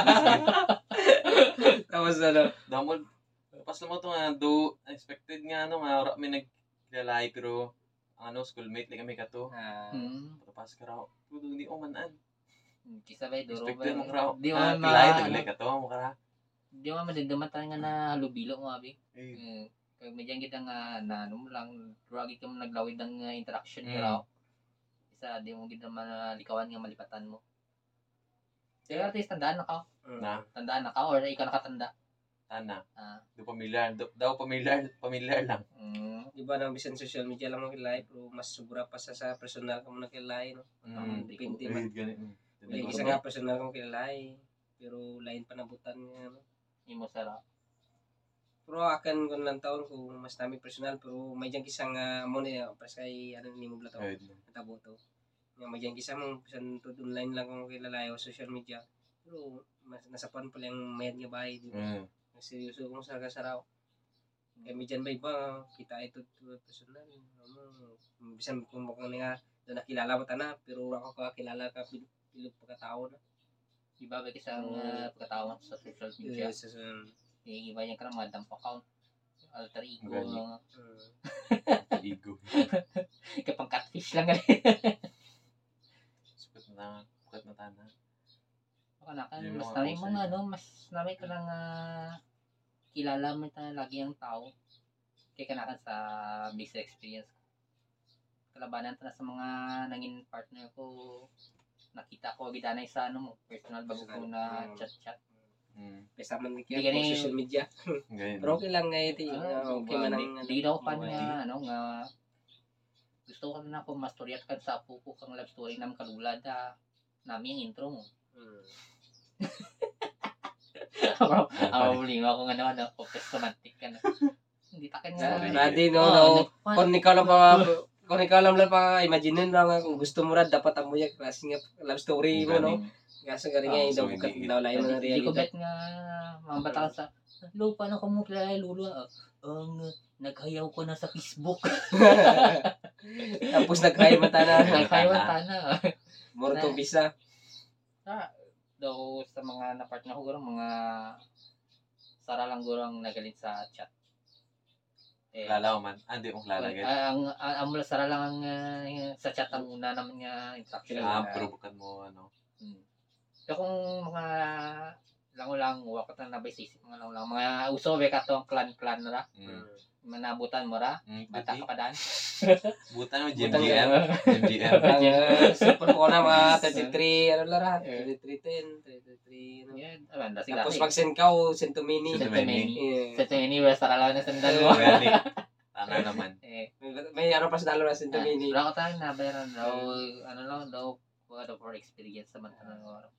Tapos ano? Damol, pas mo to nga, do, expected nga, ano nga, wala may nagkilalay, pero, ang ano, schoolmate, like kami ka to. Ah, Hmm. Patas ka raw, pero hindi ko manan. Kisa ba duro ba? Expected mo ka raw, Di ah, mo kilay, ma... dagli ka to, mo ka ra. Di mo madagdaman tayo nga na halubilo mo abi. Eh, Hmm. Kaya medyan kita nga na ano mo lang, dragi ka mo naglawid ng uh, interaction Mm. ka raw. Isa, di mo gid naman uh, likawan nga malipatan mo. Kaya at least tandaan na ka. na, Tandaan na ka or ikaw nakatanda. tana, Ah. do pamilyar, do, daw pamilyar, pamilyar lang. Mm. di ba nang bisan social media lang mo kilala pero mas sobra pa sa sa personal ka mo nakilala no. Mm, depende eh, man. ganit. mm. Hindi isa nga personal kong kilala pero lain pa nabutan nga no. Imo sara. Pero akan kun lang taon kung mas dami personal pero may dyan kisang uh, mo na pas kay ano ni mo blato Ay, natabo to. Nga may dyan kisa mo bisan to online lang kung kilala o social media pero mas nasapan pa lang mayad nga bahay di ba. mm. Seryoso kung sa kasaraw. Kaya may dyan ba iba kita ito to personal. Ano bisan kung mukhang nga na nakilala mo tana pero ako ka kilala ka pil- pilog pagkatao na. Iba ba kasi ang Mm. uh, pagkatawang sa social media. Yes, yes, um, Yung iba niya ka mga dump account. Alter ego. Gali. Uh, uh, Ego. kapang catfish lang gali. Sukat na, sukat na tana. Baka na kan Yung mas mga namin poster mga ka. ano, mas namin ka lang uh, kilala mo ta lagi ang tao. Kaya kanakan sa business experience. kalabanan ta na sa mga nangin partner ko. Nakita ko gidanay sa ano mo, personal bago ko na Mm. chat-chat. Mm. Pesa man ni Hindi kaya gani- social media. Ganyan. Pero okay lang nga iti. Ah, okay man ang Di daw pa mga- nga, ano nga, gusto ko na ako mastoryat kan sa apo ko kang love story nam kalulad ah. Nami ang intro mo. Mm. Ako, ako lima ko nga naman, focus romantic ka na. Hindi takin nga. Sorry. Radi no, Oo, no. nag- Kung ikaw lang pa kung ikaw lang lang pa imagine lang nga kung gusto mo ra dapat amo ya klase nga love story mo no. Kaso gani nga Ah, daw so bukat hindi- daw lain mo na Hindi ko realidad. bet nga mambata ka sa lupa na kamo kilala lulu ah. Ang naghayaw ko na sa Facebook. Tapos naghay mata na. Naghayaw tana. Moro to visa. Daw sa mga na-partner ko gurang mga sara lang gurang nagalit sa chat. Eh, Kilala ko man. Ah, hindi mo kilala. Ganyan. ang ang ang mula sara lang ang uh, sa chat ang una naman nga interaction. Ah, provokan mo, ano. Hmm. So kung mga lang-lang wa ko tang nabay sisip mga lang-lang mga uso be kato ang clan-clan ra. Mm. Manabutan mo ra. Mm, Bata pwede. ka pa daan. Butan mo, G M Butan G M. ka. G M G M. Ang uh, super ko na mga thirty-three ano lang ra, thirty-three ten, thirty-three ano. Yan, abanda sila. Tapos pag send ka o send to mini. Send to Sa many. Eh, Sa anywhere sa lang na sandan mo. Gani. Tana naman. Eh, may, may ano pa sa dalo na send to mini. wala ko tayo nabayaran daw, ano lang daw, wala for experience naman ka ng araw.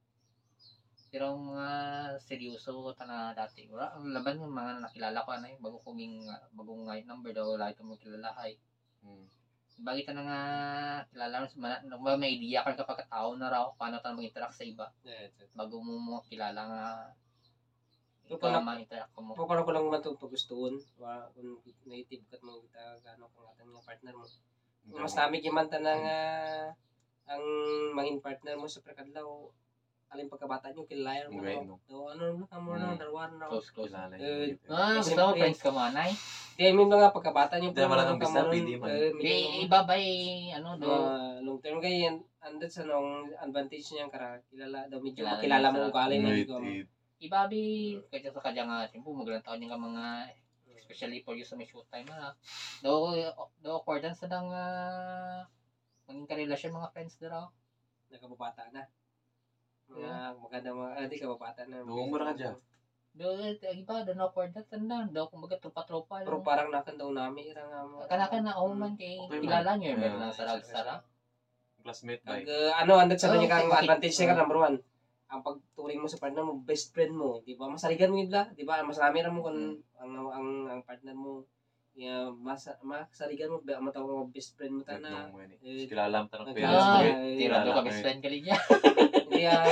Pero ang mga seryoso ko na dati, wala, ang laban ng mga nakilala ko, ano yung bago kuming, bagong ngay number daw, lahat mo kilala ay. Mm. Bagay na nga kilala mo, may, may idea ka kapag tao na raw, paano tayo mag-interact sa iba, bago mo mo kilala nga, So, ikaw kung- ma-interact mo. Kung ko lang matutugustuhan, wa kung native kat mo kita gano kung atan nga partner mo. Kung mas nami kimanta na nga ang mangin partner mo sa prekadlaw, alin pagkabata nyo kilala mo Okay, no. no. Do ano na kamo na Mm. darwan na. Close, close. Kilala Eh, yun. Ah, gusto mo, Siyempre. friends ka mo, anay? Kaya min mga pagkabata nyo Hindi naman lang ang bisa, pwede man. Di, iba ba ano, do, long term kay yan andun sa nung advantage niya kara kilala daw medyo Kilala makilala niya mo sa- ugali mo Wait, ko. wait. ibabi, kaya sa kanya nga, siyempre, magalang taon niya ka mga, especially for you sa may showtime, na, do, do, accordance sa nang, uh, maging karelasyon mga friends na raw. Nakababata na. Mga maganda mga ah, di kababata na. Doon mo ra ka dyan. Do, eh, iba, do, no, accordance, na, do, kumbaga, tropa-tropa, Pero lang. parang nakan daw nami ira nga mo. Kanaka na, oh man, kay, Okay, kilala man. niyo, Yeah. meron lang sarag-sara. Classmate ba? Pag uh, ano andun sa Oh, kanya kang okay, okay. advantage niya ka number one. Ang pagturing mo sa partner mo, best friend mo, di ba? Masaligan mo ibla, di ba? Mas rami ra mo kung ang, ang ang partner mo ya mas masaligan mo ba matawag mo best friend mo tana. Nagdong mo yun Eh, eh. Kilala mo tanong Kilala Ah, mo, parents mo. eh. tira do Kilala ka, mo best eh. friend ka rin niya. Hindi ah.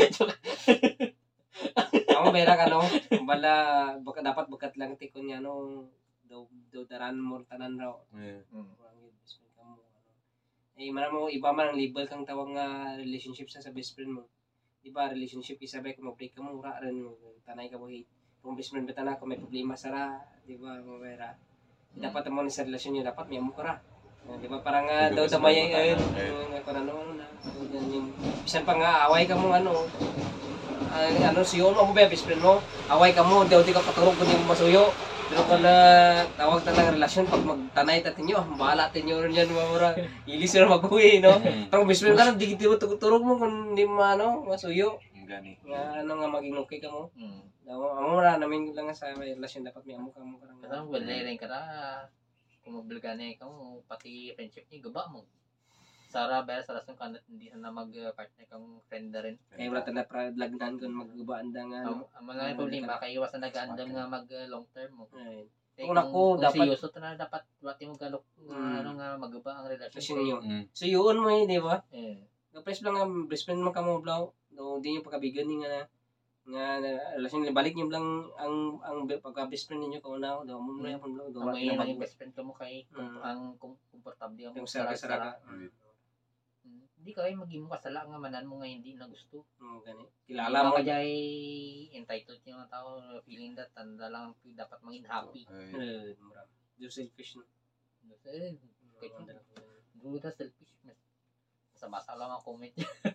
Ako bera ka no. Bala baka dapat bakat lang ti kunya no. Do do daran mo tanan raw. Eh, Hmm. Kurang yun, best friend ka mo. Ano. Eh, man mo, iba man ang label kang tawag nga relationship sa sa best friend mo. Iba, relationship, isabay kung mag-break ka mo, ra rin mo, tanay ka mo, hate. Kung best friend ba tanay, kung may problema sa ra, di ba, mawera. Dapat mo sa relasyon niyo, dapat may amo ka ra. Ah, di ba, parang nga, Ikaw daw best damay, friend mo, eh, tanay, eh. nga kung ano, ano na, yan yung, bisan pa nga, away ka mo, ano, ang ano, siyo mo, mo ba, best friend mo, away ka mo, daw di ka katurog kung di mo masuyo. Pero kung na tawag talaga relasyon, pag magtanay tatin nyo, bahala tatin nyo rin yan, mamura. Ilis na mag-uwi, no? Mm. Pero best friend ka lang, di kita turog mo kung di mo, ano, masuyo. Ang gani. Nga, ano nga, maging okay ka mo. Hmm. Daw, amo na, namin lang nga sa may relasyon, dapat may amo ka mo. Karang, Kasi wala rin ka na, kung mabilga na ikaw, pati friendship niya, gaba mo. Sara, baya sa rason ka na hindi na mag-partner kang friend na rin. kaya wala tanda pra lagnan kung magbubaan da nga, Ang ano. ang mga problema, kaya iwasan nag-aandam nga mag-long term mo. Ay, Eh, Kung ako, kung dapat- seryoso na dapat wati mo galok nga Mm. ano nga magaba ang relasyon. relasyon nyo. Mm. So, yun mo eh, di ba? Eh. Kapres lang nga, best friend mo ka mo, blaw. Do, di nyo pagkabigan ni nga, nga, na- relasyon, balik nyo lang ang, ang be- pagka-best friend ninyo, kauna, daw, mo na yung blaw, daw, Ang wala may na naging mag- best friend ka mo kay Mm. ang kum- komportable ang yung sarga-sarga. Mm. Hindi ka ay maging mo kasala nga manan mo nga hindi na gusto. Mm, gani. Kilala Kilala mo. mo kaya entitled yung mga tao feeling that tanda lang dapat maging happy. Ay, Eh, mura. You're selfish, no? Eh, kahit Mm, do the selfish. Sa basa lang ang comment.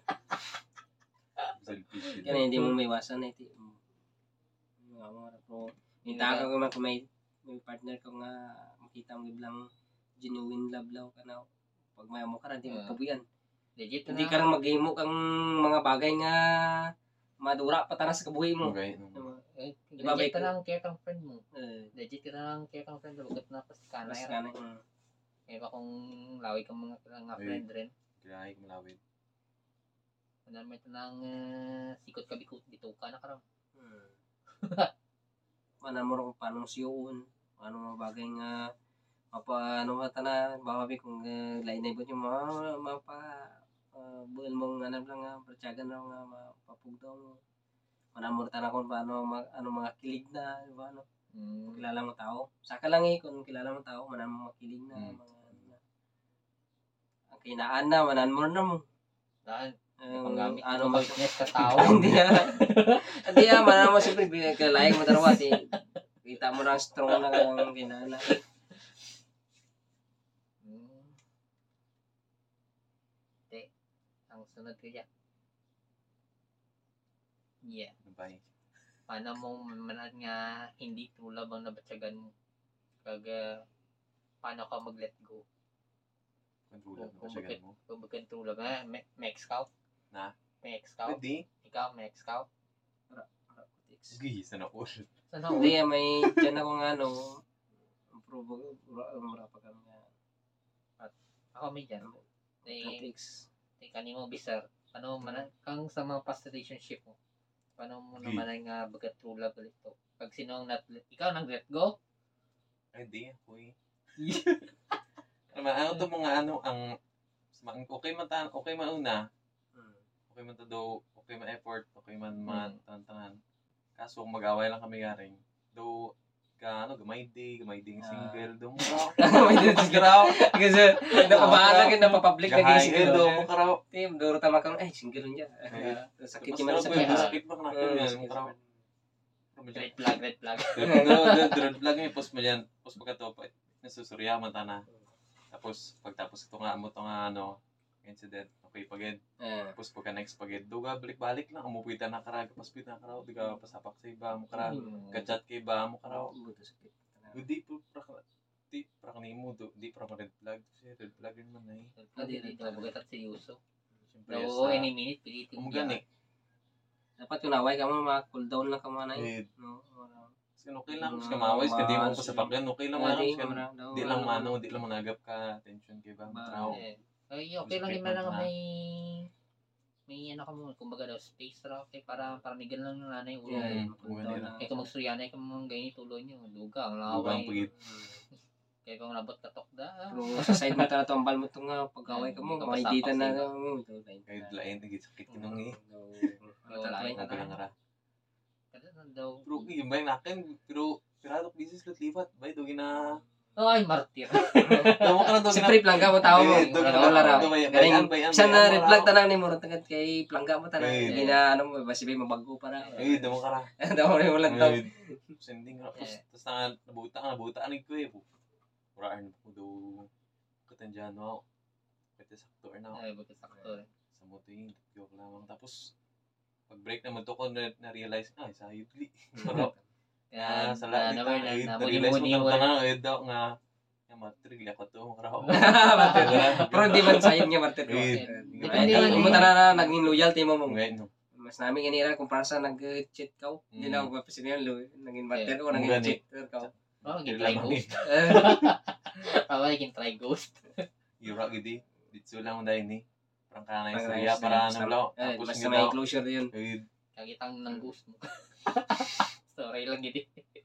selfish yun. Kaya hindi mo may iwasan na iti. Mga mga pro. Minta ka kung may may partner ka nga makita mo iblang genuine love law ka na pag may amo ka rin, di Ah. magpabuyan. Legit Hindi na. ka rin maghimo kang mga bagay nga madura pa tanas sa kabuhi mo. Okay. Eh, Iba ba legit ka ikaw? lang care kang friend mo. Eh, Legit ka lang care kang friend mo. Bagat na pas ka na. mas era. ganun. mm. Kaya ba kung laway kang mga nga Ay. friend rin. Kaya ko malawid. Ano naman ito ng uh, sikot ka bikot dito ka na karam. Hmm. Manan mo rin kung paano siyoon, paano mga bagay nga mapa ano mata na bawabi kung uh, lain na ibon yung mga mapa uh, buwan mong ano lang nga pertyagan lang nga mapapugdaw mo. Manan mo rin tanan kung paano ma- ano mga kilig na, di ba ano, Mm. kilala mo tao. Saka lang eh, kung kilala mo tao, manan mo makilig na, Hmm. mga ano na. Ang kinaan na, manan mo na mo. Dahil, Ang panggamit ano mo mas weakness ka tao. hindi na. Hindi na, manan mo siyempre, kailangan mo darawa, di. Kita mo na strong na ang kinana. Hmm. Te, ang sunod kaya. Yeah. Bye. Paano mo manan nga hindi true love ang nabatyagan mo? Kag, uh, paano ka mag-let go? Controller Kung- mo siya kung mo. Kung bagan true love, eh, may, may ex-scout? Na? May ex-scout? Pwede. Ikaw, may ex-scout? Sige, sana all. Sana Hindi, ah, may dyan akong ano, improve, mura pa kami nga. ako may dyan. Te, Athletics. te kanimo bisar. Paano man kang sa mga past relationship mo? Paano mo Okay. naman nga bagat true love ulit to? Pag sino ang not ikaw nang let go? Ay, di. Ako eh. Ano, ano to mga ano, ang okay man ta, okay man una, Hmm. okay man to daw, okay man effort, okay man Hmm. man tantanan. Kaso kung mag-away lang kami garing, do ka ano, gamay di, gamay di Ah. single, do mo raw. May dito siguraw. Kasi napabahala ka, napapublic na Gahay, gising eh, do mo ka raw. Team, duro tama ka, ay, single niya. Eh, Sakit Mas yung raw sa ko, kaya. sakit ba na Hmm, yan, sakit mo ka raw. sa- Red flag, red flag. Do, do, do, vlog niya, post mo yan, post mo ka to, pa- nasusurya man ta na. Tapos, pagtapos ito nga mo to nga ano, incident, okay pagid. Eh, Tapos pagka next pagid, do ka balik-balik lang, umupuita na karag, paspit na karaw, di ka pasapak sa iba mo karaw, Hmm. kachat kay iba mo karaw. buto sakit. Di po pra di pra kanimo do di pra red flag kasi red flag rin man ay. Red flag dito bagat at seryoso. Siyempre So, sa any minute pilitin mo umgani. Dapat yung naway ka mo, ma-cool down lang ka mo na Eh, No, wala. kasi okay lang Mga kasi mawis kasi di mo mas- pasapak yan, okay lang Wala, man di, kasi wala daw, di lang ano, mano, di lang managap ka attention kay ba mo Ba- trabaho. Eh, ay okay lang Sakit yun man lang man na. may may ano ka mo, kumbaga daw space raw kay para paramigan lang ng nanay ulo. Yeah, Mm, ma-cool wala down nila. lang. Kaya kung magsuryanay ka mga ganyan tuloy niyo, duga ang Dugang laway. pagid. Kaya kung nabot ka tokda. Pero sa side mo ta tombal mo to nga pag-away ka mo, Hindi ka may pasapak dita na sa iba. mo. Ito, lain. Kay lain nagit sakit kinong eh. Ano Oo, tatay? lain. Ano lang ara. Kada na daw. Pero yung bay nakin pero pirado business lut lipat bay do gina. Ay, martir. Damo ka na do Si gina. Pre Plangga mo tao mo. Eh, do gina. Wala ra. Do bay Galing. bayan bayan. Siya na bayan, reflect wala. tanang ni mo tagad kay Plangga mo tanang. Eh, Gina ano mo basibay mabago para. Eh, damo ka ra. Damo ni wala daw. Eh, sending ra tapos tapos na nabuta ka nabuta ani ko eh. Uraan ko do katanjan mo. Pwede sakto or na. Ay, bakit sakto. Sa mo to yung joke lamang tapos pag break naman to ko na, na-realize ay sa yudli. Pero Kaya, sa lahat na nita naman, ay na na-realize mo muni-muni mo. tanang eh daw nga nga matrigla ko to raw. Pero hindi man sayon nga martir ko. Eh, Depende Ay, man mo eh. tanan na naging loyalty mo mo. Ngayon, no. Mas namin ganira kung para sa nag-cheat ka. Hindi Mm. na ako mapasinin lo. Naging martir ko, Eh, naging gani. cheater ka. Oh, Kailangan gin try eh. ghost. Ah, gin try ghost. Yura gidi. Dito lang dahil ni. Parang kana yung Parang istorya ayos para na, ano bro. Eh, Tapos basta nga may daw. closure yun. Eh, Kagitang ng ghost mo. Sorry lang gidi.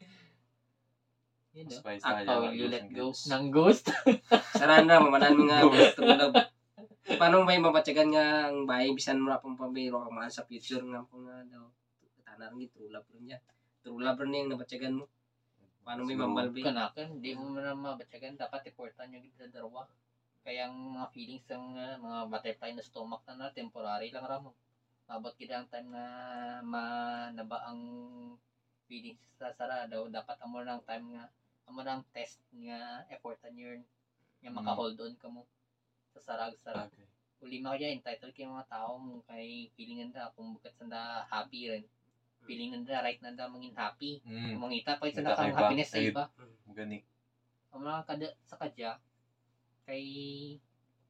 Yun mas no. pa isa Ako, will you yung let ghost go and ng ghost? Saran na, mamanan mo nga. Go. Tulog. E, paano may mapatyagan nga ang bahay, bisan mo na pong pambiro ka man sa future nga po nga daw. Tanar nga, true love rin niya. True love rin niya yung napatyagan mo. Paano may So, mambalbi? Kanakan, di mo na mabatyagan. Dapat reportan nyo gid sa darawa. Kaya ang mga feelings ng uh, mga butterfly na stomach na na, temporary lang ramo. Mabot gid ang time na manaba ang feelings sa sara daw. Dapat amo ng time nga, amo ng test nga effortan yun. Nga Mm. maka-hold on ka mo sa sarag-sarag. Okay. Uli mo kaya entitled kay mga tao mo kay feeling nanda kung bakit sanda happy rin. Feeling nanda right nanda mangin happy. Mm. Mangita pa sa Ngita kay nakang iba. happiness sa Ay, iba. Gani. Ang mga kada sa kadya kay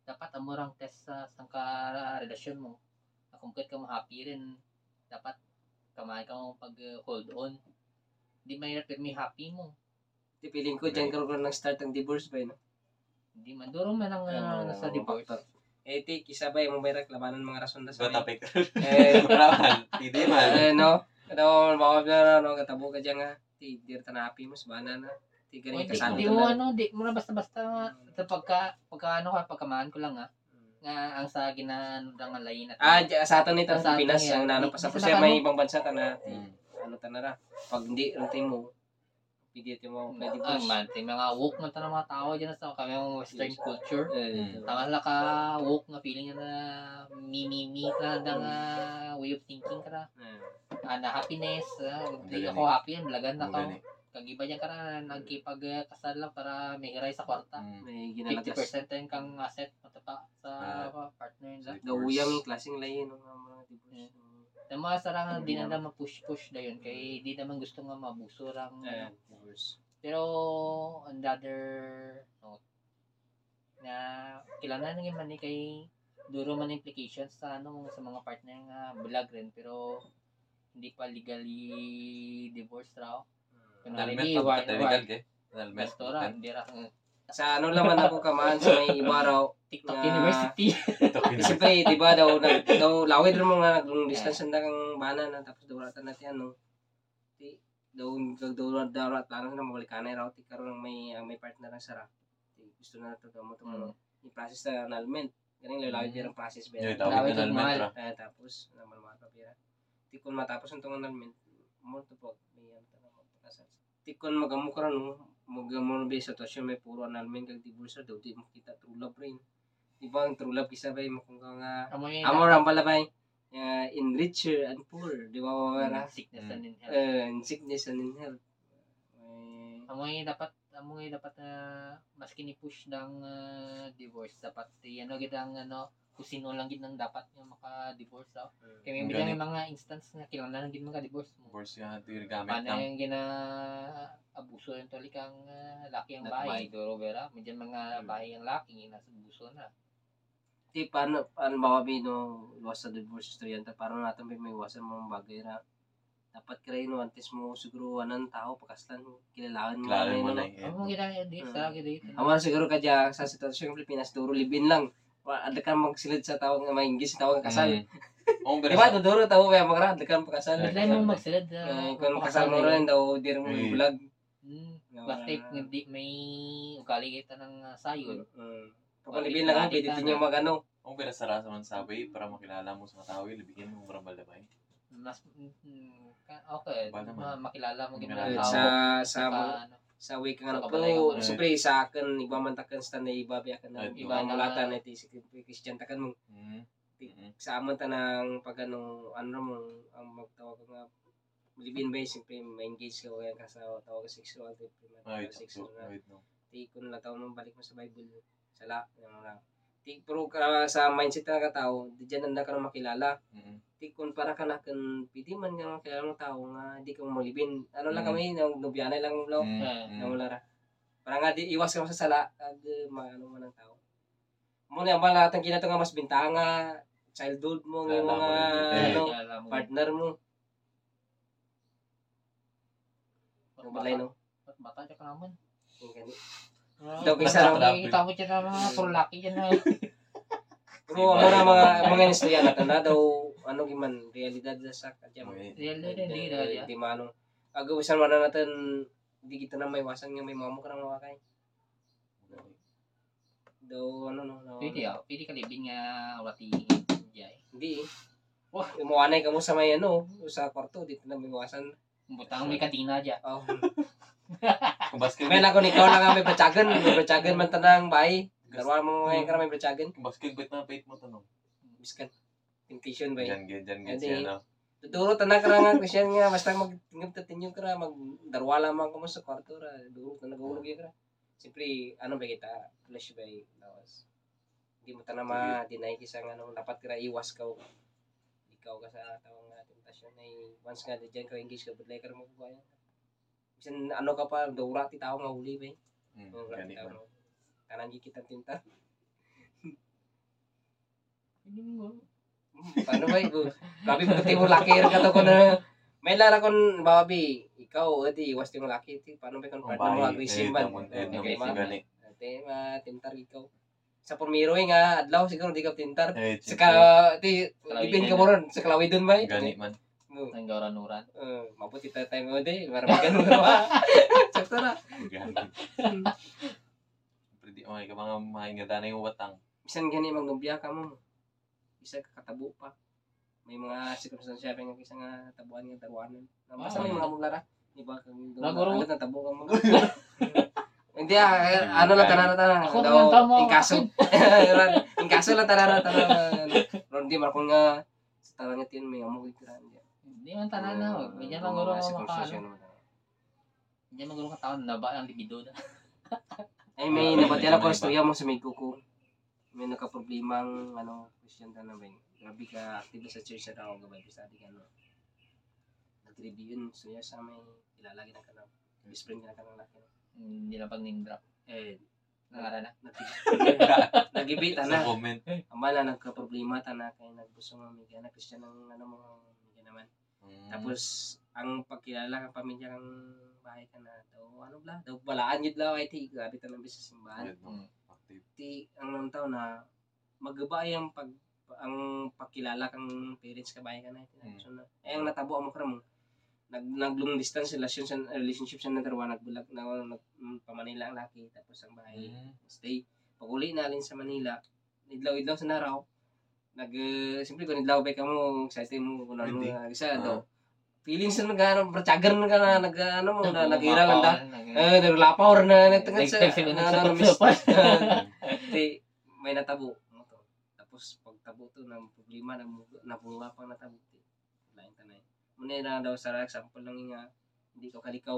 dapat amurang test sa sang ka relasyon mo. Kung ka mo happy rin, dapat kamay ka mo pag uh, hold on. Hindi mahirap pero may happy mo. Di piling ko dyan karoon ng start ang divorce ba yun? Hindi man duro man ang uh, sa divorce. Eh, ti, kisabay mo may reklamanan mga rason na sa Sa topic. Eh, Raman, hindi man. eh, no? Kadaw, bawal na, no? Katabo ka dyan nga. Ti, dir tanapi mo, sabana na. Ti, galing Hindi, kasado hindi mo ano, di mo na basta-basta nga. Sa pagka, pagka ano ka, pagkamaan ko lang ha. Nga ang sa ginano nga layin at Ah, dyan, sa atin ito, Sa atin Pinas, yan. ang nano Di- pa sa di kasi sa may ano? ibang bansa ka na, ti, Mm. ano tanara. Pag hindi, ang tayo mo, pidit mo, may ah, divorce. man, may mga woke man ta ng mga tao dyan sa kami yung western culture. Eh, Mm. Tama la ka woke nga feeling na mi mi mi ka na nga way of thinking ka na. eh, Ah, na happiness, ah, di Ang ako happy, blagan na Ang ka. gani. Kag iba dyan ka na nagkipag uh, kasal lang para may hiray sa kwarta. Mm. may fifty ginalagas. percent din kang asset matapa sa Ah. partner nila. Gawuyang yung klaseng layin ng mga divorce. Yung mga sarangan Mm. di na naman push-push na yun kay di naman gusto nga mabuso lang. Eh, divorce. Pero on the other note na kailangan nang man ni kay duro man implications sa ano sa mga partner nga bulag rin pero hindi pa legally divorced raw. Kunwari Annulment di pa war ba legal kay? Annulment. Restaurant, di ra Sa ano naman ako kaman sa may iba raw. TikTok Nga- University. Siyempre, di ba daw, nag, daw lawid rin mo nga nag-long distance na kang bana na tapos daw rata natin ano. Di, daw, daw, daw, daw, daw, plano na mabalikanay raw. Di karoon ng may, ang may partner ng Sarah. Di, gusto na ito daw mo ito. Mm. Yung process na annulment. Galing lalawid Mm. din ang process. ba Yung yan? tawag Lawid na annulment mahal. ra. Eh, tapos, naman mga kapira. Di kung matapos ang itong annulment, mo ito po, may ano ito na magpakasal. Di kung magamo ka rin, no? Magamo na ba yung sitwasyon, may puro annulment kag divorce daw, di makita true love rin. Di ba ang true love kisabay mo kung nga, Amoy amor ang palabay, uh, in richer and poor, di ba mawara? sickness and in health. Uh, in sickness and in health. May, Amoy dapat amoy dapat na maski ni push ng uh, divorce dapat di ano gid ang ano kung sino lang gid nang dapat nga maka-divorce daw. Kaya may Ang bilang gani. mga instance nga kailangan gid maka-divorce mo. Divorce nga ito gamit Paano ng yung gina abuso yung toli kang uh, laki ang Not bahay, duro vera, medyo mga Hmm. bahay ang laki nasa abuso na. di paano, paano ba kami no, iwas sa divorce estudyante, parang natin may may iwasan mga bagay na dapat kaya no, antes mo siguro anong tao, pagkaslan, kilalahan mo. Kilala mo no? na eh. Amo gina di Hmm. sa gid dito. Awan siguro ka dyan sa sitwasyon ng Pilipinas, duro libin lang. Wa- Ada ka magsilid sa tao nga maingis sa tao nga kasal. Mm. Oo, Di pero ba, sa- duduro tao ba, mga ada ka magkasal. Ay, Bigla mo magsilid Uh, uh, kung makasal mo rin daw, di rin mo Ay. bulag. Hmm. No, Basta ah. hindi may ugali kita ng uh, sayod. Mm. Pag libin lang, pwede din yung mag ano. Oo, pero sa rasa man sabi para makilala mo sa mga tao, libigyan mo ng balabay. Mas mm, ka- okay, Ba naman? ma- makilala mo gid Makilala. mga Sa, tao. sa, Saka, ano, sa way ka nga. Sa Pero, kabalay ka mo rin. siyempre, sa akin, iba man takan sa na iba, biya ka na, Ay, iba iba na- mulatan, na iti, si Christian takan mo. Mm. Mm. Sa amon ta ng pag ano, ano mo, ang magtawag ko nga, libin ba, siyempre, ma-engage ka, kaya ka sa tawag ka sexual, Ay, sexual so, na. wait, no. Di ko na tao mo balik mo sa Bible sa la yung lang. Di pero ka, sa mindset ng tao, di diyan na ka na makilala. Mm. Di kun para ka na kan pidi man nga makilala ng tao nga di ka mo libin. Ano lang Mm. kami nang nobyanay lang mo law. Mm. Ah, Mm. Na wala ra. Para nga di iwas ka mo sa sala kag uh, maano man ang tao. Mo na ba lahat ang kinato nga mas bintanga childhood mo ng Kilala mo mga rin, ay, ano, kilala mo. partner mo. Ba't Ang balay bata- no. ba't bata siya ka naman? Yung gani. Ah, Daw kaysa basta raw. nakikita mo dyan ng mga puro laki dyan na. Pero mo na mga mga istorya na tanda daw ano giman realidad sa kadya mo. Okay. Real na rin, di na Di manong agawisan man na natin di kita na may wasan nga may mamo ka nang mawakay. Daw ano no. no Pwede ah, pwede ka libing nga wati jay. Hindi eh. Wah, umuanay ka mo sa may ano, sa kwarto dito na may wasan. Butang may katina dyan. Oh. Kung basket, May ako nikaw na nga may batyagan, may batyagan man tanang bahay. Darwa mo ngayon ka na may batyagan. kung basket, ba't na pait mo tanong? Biskan temptation ba. Diyan, diyan, diyan, Adi. diyan, siya, no? Tuturo tanang ka nga kusyan nga basta magtingin ta tinyo ka ra mag darwa lamang ka mo sa kwarto ra. Duro ta nagulog ka ra. Siyempre, ano ba kita, flash ba lawas. Hindi mo ta na ma-deny kisa nga ano, dapat ka ra iwas ka. Ikaw ka sa tawang nga tentasyon ay once nga diyan ka engage ka, budlay ka rin mo ba yan. Bisan ano ka pa, dura ti tao nga huli ba eh. Mm, Dura ti gani tao. man. Tanan di kita tinta. Hindi mo. Paano ba ito? Grabe puti mo laki rin ka to ko na. May lara kon babi, ikaw edi iwas ti mo laki ti. Paano ba kon partner mo aggressive man? Eh, Okay, naman man. gani. Ate, matintar ikaw. Sa pumiro nga adlaw siguro di ka tintar. Eh, Saka ti ibin ka mo ron sa kalawidon ba? gani man. Ang gawran-uran. Uh, mabuti tayo tayo mo di. Marabigan mo ba? Sakto na. Gani. Pwede mo ka mga mahingada na yung watang. Bisan gani magnubya ka mo. Isa ka katabo pa. May mga sirkumstansya pa nga isa nga tabuan nga taruanan. Basta may mga muglara. Di ba? Kung Naguro. alat na tabo ka mo. Hindi ah, ano lang tanara tanara. Ako naman tamo. In kaso. In kaso lang tanara tanara. Ron di markon nga sa tanang tin may amo kita. Hindi man tanan na. Ganyan lang guro mo makaano. Ganyan man guro ka taon na ba ang libido na. Ay may nabatyan ako istorya mo sa may kuko. May nagka-problemang ano, Christian ta na ba yun. Grabe ka active sa church na tao gabay study ka no. Nag-review yun so sa may ilalagay na ka na. Best friend ka na ka ng laki. Hindi na pag name drop. Eh, Nangara na. nag-ibit Sa na. comment. Amala nagka-problema ta na kay nagbusong ang miga na Christian ng ano mo miga naman. Mm. Tapos ang pagkilala kang pamilya kang bahay ka na daw ano bla daw balaan yun daw ay ti grabe ta ng business simbahan. Ayun, no? Active. Ti ang nang tao na magaba ang pag ang pagkilala kang parents ka bahay ka na iti Mm. so na eh ang natabo mo kram nag nag long distance relation sa relationship sa nadarwa nagbulag na nag pa Manila ang laki tapos ang bahay Mm. stay pag uli na alin sa Manila idlaw idlaw sa naraw nag uh, simple ko idlaw ba ka mo excited mo kuno ano Pwede. uh, isa Ah. daw feelings na nag brotsagan ka na nag ano mo na nag-ira lang da eh naglapaw or na nagtangad sa na na miss ti may natabo mo to tapos pag tabo to ng problema na nabunga pang natabo ti lain tanay muna na daw sa example lang nga hindi ko kalikaw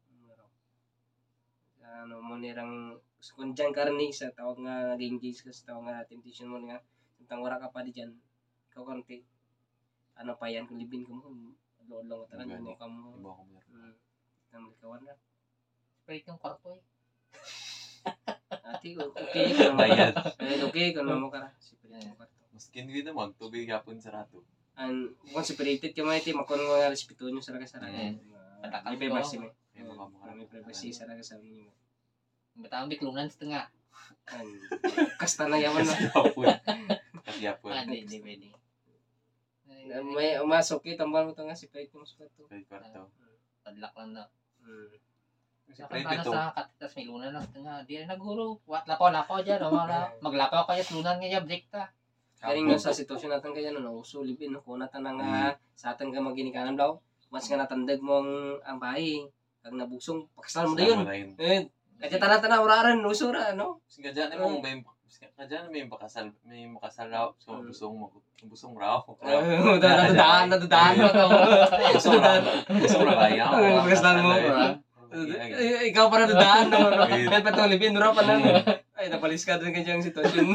ano mo nirang kung dyan ka rin sa tawag nga nag-engage ka sa tawag nga temptation mo nga tentang wala ka pa di dyan ikaw konti ano pa yan kung libin ka mo lolo ka tanan mo ka mo Iba ko meron. nang likawan na Sprite yung kwarto eh. ati okay ka Bayad. eh okay ka mo ka si mo ka Maskin kita magtubig yapon sa rato. and kung separated ka mo iti makon mo nga respeto nyo sa raga sa raga Mm. may privacy mo May mga mga may privacy sa raga sa inyo Batang biklunan sa nga. kasta na yaman na Yapon. Kasi yapon. Ah, hindi, hindi pwede. may umasok tambal mo to nga si Pete mo sa to Kay kwarto. Padlak lang na. mm. Si Nakang Fred ka na ito. sa katitas may lunan lang nga. Di rin naguro. Wat lapaw lapaw dyan. O, mga maglapaw kaya sa lunan nga ya break ta. Karing no sa sitwasyon natin kaya no nauso libin no kung natan nga sa atin ka maginikanan daw mas nga natandag mo ang, ang bahay kag nabusong pakasal mo dayon eh kaya tanan-tanan uraran usura no Sige dyan mo may kadyan may makasal may makasal raw so busong mo busong raw. eh dadaan dadaan mo to Busong raw. Busong raw ayaw. pakasal mo Eh, ikaw para dadaan no no kaya pa to libin ura pa na ay napalis ka din kanyang sitwasyon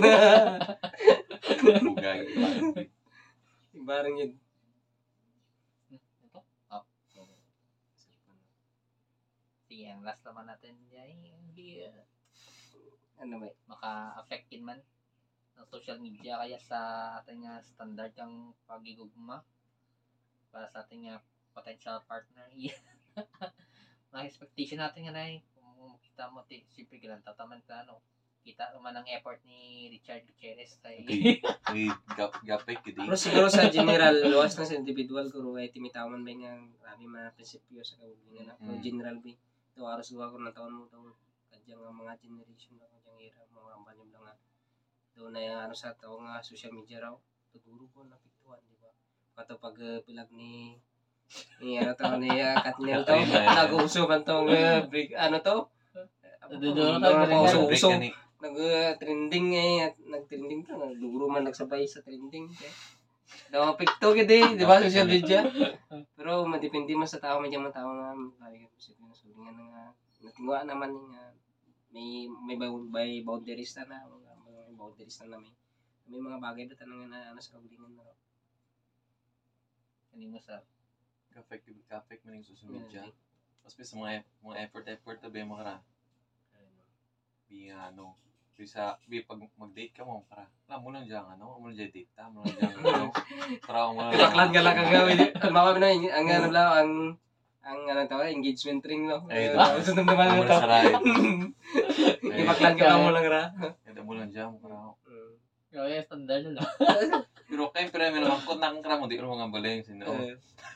Bugay. bareng yun Ito? Oh. Sige, ang last naman natin ay hindi uh, ano ba maka-affect din man ng social media kaya sa ating nga standard ang pagigugma para sa ating nga potential partner. Mga expectation natin nga na eh. Kung makita mo, ti, siyempre kailan tataman ka, ano, kita naman ang effort ni Richard Gutierrez ay Okay. Ay gap gapay kidi. pero siguro sa general luwas na sa individual kuro ay timitaman ba nga grabe mga prinsipyo sa kaugalingan na pero Mm. general ba ito aros luwa ko na taon mo taon kadyang nga mga generation na kadyang era mga ambanyong lang nga doon na yung ano sa tao nga social media raw tuturo ko napiktuan di ba kato pag uh, pilag ni ni ano to ni uh, Katnil to Ayun, ayun. nag-uuso man tong uh, break ano to Duduro Mga ka, galing pauso- ka. uso Break ka ni- nag-trending eh, at nag-trending ka, nagduro man nagsabay sa trending. Eh. Daw picto gid di ba social media? Pero madepende man sa tao, medyo man tao nga lagi ko sa sulingan nga natingwa naman ni nga may may bound- may boundaries na na, mga may boundaries na na may may mga bagay na tanong na ano sa kaugalingan na. Hindi mo sa Ka-affect ka-affect man yung social media. Mas may sa mga mga effort effort na ba yung mga ra. Bi ano Bisa, bi pag mag-date ka mo, para, alam mo lang dyan, ano, mo lang dyan date, mo lang dyan, ano, para mo lang. Ibaklan ka lang kagawin. Halimbawa na, ang ano lang, ang ang ano tawag, engagement ring, no? Ay, ito. Gusto naman Mo naman lang ito. saray. Ibaklan ka lang mo lang ra. Kaya mo lang dyan, para. Kaya standard na lang. Pero kayo, pero may namangkot na kang kramo, di ko mga balay, sino. Eh,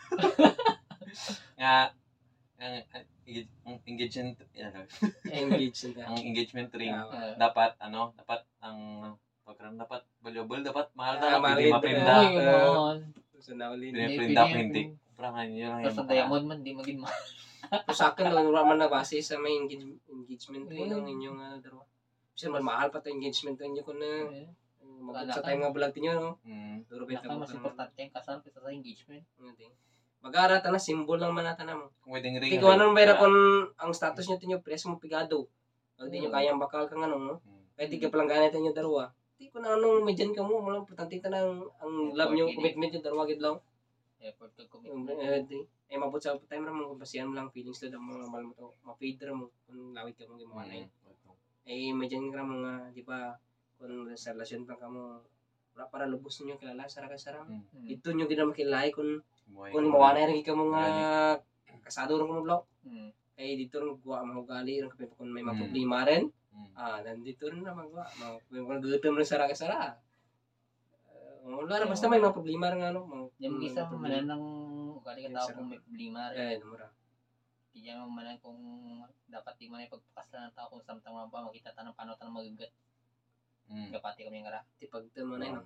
Nga, ang ang engagement, yan, Engagement. ang engagement ring, Ah, dapat, ano, dapat, ang, pagkaroon, dapat, valuable, dapat, mahal Ah, na, mahal hindi yun. maprinda. Uy, yun. So, naulin. Piniprinda ko, hindi. Parang yun lang yung Basta maka- diamond man, di maging mahal. So, sa akin, wala man na base sa may engage- engagement ko Mm. ng inyong ano, dalawa. Kasi man mahal pa to engagement ko inyo ko na mag sa Wala tayo nga vlog tinyo, no? Mm. Duro Kaya ka mo mas importante yung kasal kaysa sa engagement. Mag-aara ta na, symbol lang man natin mo. Kung wedding ring. Ikaw anong mayroon kung ang status nyo tinyo, preso mo pigado. Pag di nyo Mm. kayang bakal kang ano, no? Mm. Kahit di ka palang ganit nyo dalawa. Di ko na anong medyan ka mo, walang importante ta ng ang love nyo, commitment nyo dalawa gid lang. Effort ka Yung, commitment. eh, di, eh mabot sa time ra mo kung pasiyan mo lang feelings to mo normal mo to. Ma-fade ra mo kung lawit ka mo gimawa na. Eh medyan ka mo nga, di ba? Kung sa relasyon pa ka mo, wala para lubos ninyo kilala sara ka sara. Mm. Ito nyo gid na makilala kung Buhay kung ko mawa na. na rin ka mo nga kasado rin ko mo blog. Hmm. Eh dito rin guwa mga ugali rin kapag kung may mga Mm. problema rin. Mm. Ah, nandito rin na magawa. Mga kung gutom rin sara ka sara. Uh, wala na basta may mga problema rin ano. Mga, Yung mga isa problema. manan ng ugali ka tao Yes, kung may problema rin. Eh, namura. Hindi niya manan kung dapat di man ipagpakasalan ng tao kung samtang mga pa makita tanong paano tanong magagat. Mm. Kapati kami nga ra. Tipagtan mo na yun.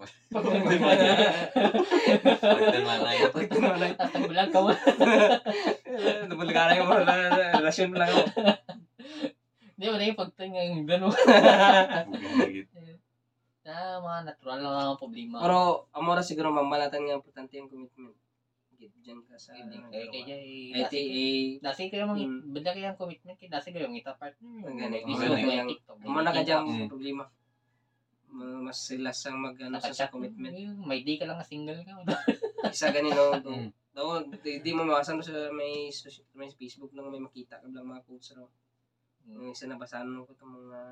Pagtan man na yun. Tipagtan mo na yun. Tapos nagbulag ka mo. Nabulgaran yung mga relasyon mo lang ako. Hindi mo na yung pagtinga yung gano'n. Bugigit. Na mga natural lang ang problema. Pero, amora siguro mamalatan nga importante yung commitment. Gid dyan ka sa... Hindi kaya kaya I eh. T A. Dasi kayo mga Mm. benda kaya ang commitment kaya dasi kayo ngita partner. Ang ganit. Hindi Ang ko ganit. may TikTok. Amora ka dyan Mm. problema. Ma- Mas sila sa mag ano sa, Nakachat sa commitment. May day ka lang na single ka. Isa ganino. Mm. Daw, di, di mo mawasan sa may soci- may Facebook lang may makita ka lang mga quotes raw. Yung isa nabasahan mo ko itong mga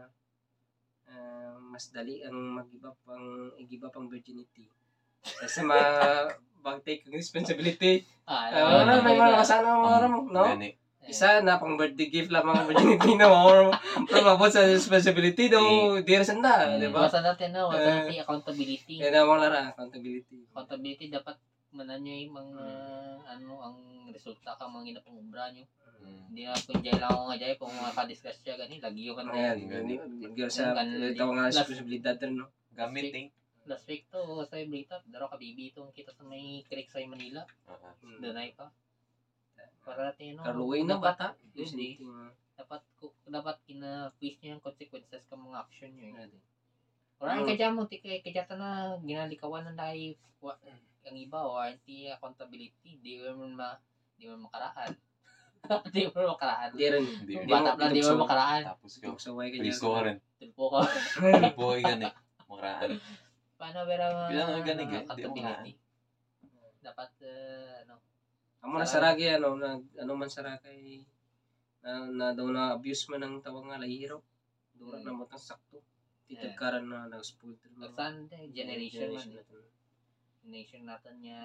ah, mas dali ang mag-give up ang i-give up ang virginity. Kasi ma mag-take ang responsibility. Ah, Uh, wala, may mga nakasan ang mga ram, no? Gani. Isa na pang birthday gift lang mga virginity na or pero mabot sa responsibility do di rin sanda, di ba? Basta natin na, basta natin accountability. Kaya na mo lara accountability. Accountability dapat manan nyo yung mga ano ang resulta ka mga ginapangubra nyo. Mm. Hindi na kung jay lang ako nga jay kung makadiscuss siya gani lagi yung kan Ayan, Gani. girl sa tawag nga responsibilidad rin, no? Gamit eh. last week to sa breakup daro ka baby itong kita sa may creek sa Manila Ah, ah. danay pa para natin no Kaluway na dapat bata. hindi dapat ku- dapat kina-face nyo yung consequences ka mga action nyo eh. Orang Mm. kaya mo ti kay kaya na ginalikawan ng life wa, ang iba o anti accountability di mo ma di mo makaraan. Di mo makaraan. Di rin. Hindi. Di Bata mo- pa di mo makaraan. Tapos ko. Sa way ka Priso ka rin. Tulpo ka. Tulpo ka gani. Makaraan. Paano pero Pila na gani, ano, gay? Di mo accountability. Dapat uh, ano Amo na saragi ano, na, ano man sarakay na, na daw na abuse man ang tawag nga lahiro. Dura Mm. na mo tang sakto. Yeah. Titagkaran na nag-spoil. Nagsan generation man. natin. Nation natin niya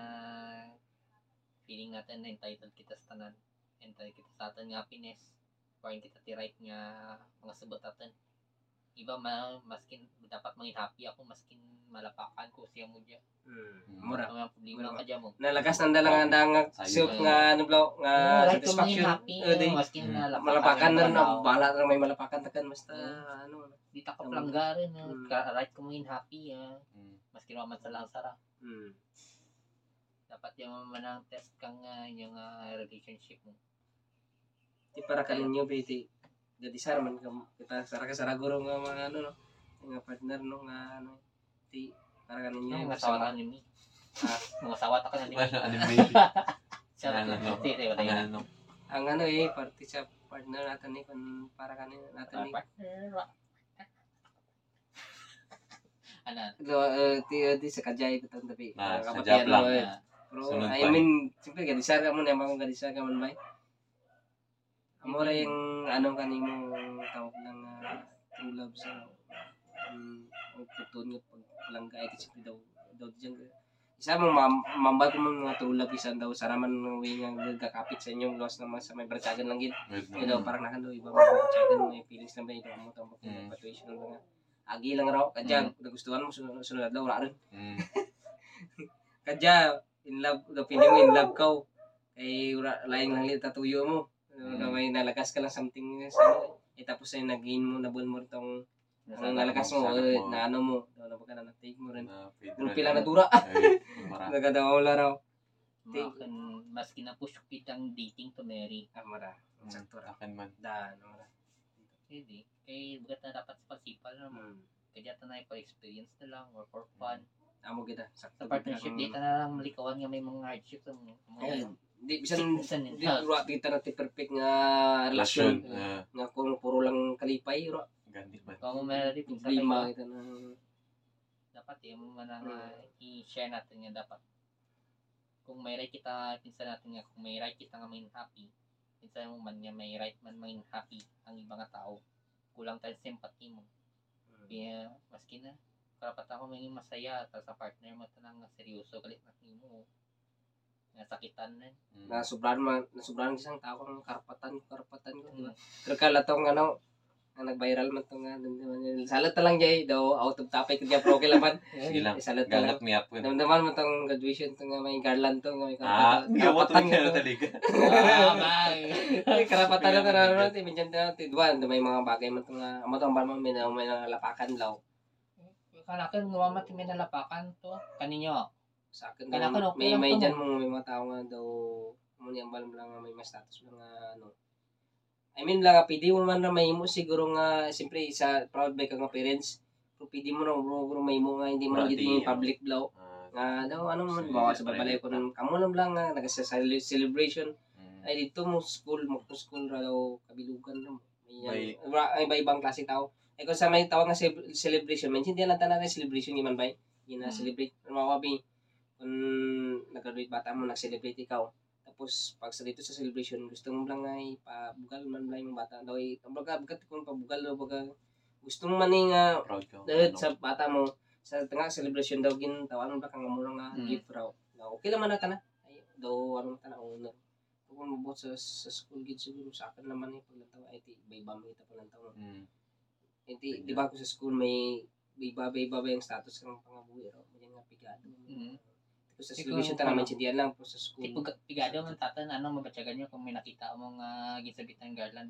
feeling natin na entitled kita sa tanan. Entitled kita sa atin nga happiness. Paring kita ti right nga mga sabot natin. Iba ma maskin dapat mangin happy ako maskin malapakan ko siya mo diya. Mm. Mura. Mga problema ka diya mo. Nalagas nang dalang ang dang self Sayang. nga ano blaw nga Ah, right to mangin satisfaction. happy. Eh, di, Maskin Mm. malapakan. malapakan na rin ang na bala na may malapakan takan basta Mm. ano. Di ta ka planggarin. Mm. Ka right ko mangin happy. ah. Mm. Maskin man sa lang sara. Mm. Dapat yung man ang test kang uh, yung ah, relationship mo. Ti para kaninyo beti. Jadi sar man ka kita sara ka sara guro nga mga ano no. Nga partner no nga ano. Ti para kaninyo. Yung mga sawa ka ni Ah. Mga sawa ta ka na ni Ano, animation. Siya Ano, na ano? Sige, wala yan. Ano, Ang ano eh party sa partner natin ni kun para kanin natin ni. Partner. Ano? Lo eh, ti eh, di sa kajay ko tang tabi. Ah, sa Kapatian job lang. mo, eh. Ah, Pero Sunod I pa. mean, siyempre gadisar ka mo na mga gadisar ka man bay. Amo ra yung anong kanimo tawag ng ah, true love sa karton nga paglangga ito siyempre daw daw diyan isa mo mam mambal ko mga tulab isan daw saraman ng way nga nagkakapit sa inyong luwas naman sa may barsagan lang gid you know parang nakan daw iba mga barsagan may feelings lang ba ito mo tamo ko infatuation lang nga agi lang raw kadya nagustuhan mo sunod sunod adlaw ra rin kadya in love daw pili mo in love ka kay lain lang lit tatuyo mo na may nalagas ka lang something sa eh tapos ay nag-gain mo nabul mo tong ang nalakas mo eh, na ano mo na ba ka na take mo rin kung pila na dura nagadaw la raw Makan, mas kinapush kitang dating to marry. amara sakto ra Akin man. da amara Hindi. Kaya bagat na dapat sa pagsipal na mo. Kaya ta na for experience na lang or for fun. amo kita Sa sakto partnership, di ta na lang malikawan nga may mga hardships. Ang mga di bisan sickness and di health. dura kita na ti perfect nga relasyon Relasyon. nga kung puro lang kalipay ro Gandhi man. Kung meron rin pinsa problema kayo, kita na dapat eh, mo man ang uh, i-share natin nga dapat. Kung may right kita, pinsa natin nga, kung may right kita nga may happy, pinsa mo man nga may right man may happy ang ibang nga tao. Kulang tayo sympathy mo. Kaya, maski na, karapat ako may masaya, tapos sa partner mo tanang seryoso, galit na mo. Nga sakitan na. na sobrahan man na sobrahan isang tao ang karapatan karapatan ko diba pero kala tong ano ang nag-viral man tong ano salat ta lang jay daw out of topic kaya pero okay lang man Sige lang. Eh, salat ta lang Galat me up ko. damdaman mo tong graduation tong may garland tong may Ah, karapatan gawa to karapatan kaya ko. talaga. Ah, bye! Ay, karapatan na tanan natin minsan na tidwan may mga bagay man tong amo tong balman may may lapakan law Kanakan, gumamat may nalapakan to. Kaninyo. sa akin Kaya daw, ako, may okay may lang to, dyan mo may mga tao nga daw mo niyang balam lang nga may mas status lang nga ano I mean lang pwede mo man na may mo siguro nga siyempre isa proud by ka nga parents pero pwede mo na bro, bro may mo nga hindi mo Brati, gid mo oh. public blow nga daw ano man bawa sa balay ko nun kamo lang lang nga nagsa-celebration ay dito mo school mo po school ra daw kabilugan ra mo may ay iba ibang klase tao ay kung sa may tawag nga ce- celebration man hindi lang tanan celebration ni man bay gina celebrate mawabi kung nag-graduate bata mo nag-celebrate ikaw tapos pag sa dito sa celebration gusto mo lang nga ipabugal man lang yung bata daw ay baga bagat kung pabugal daw baga gusto mo man eh nga Proud ka. dahil sa bata mo sa tanga celebration daw gin tawan mo ba kang mo nga Mm. gift raw na okay naman na tanan ay daw ano tanan owner kung mabot sa sa school gid siguro sa akin naman eh pag natawa ay ti bay bam kita pag natawa Mm. Iti, di ba ko sa school may iba-iba yung status ng pangabuhi raw may nga pigado Mm. Tapos sa Ikaw, celebration ta naman siya lang po sa school. Tipo, pigado man tatan, ano mabatyagan nyo kung may nakita mong uh, gisabit ng garland.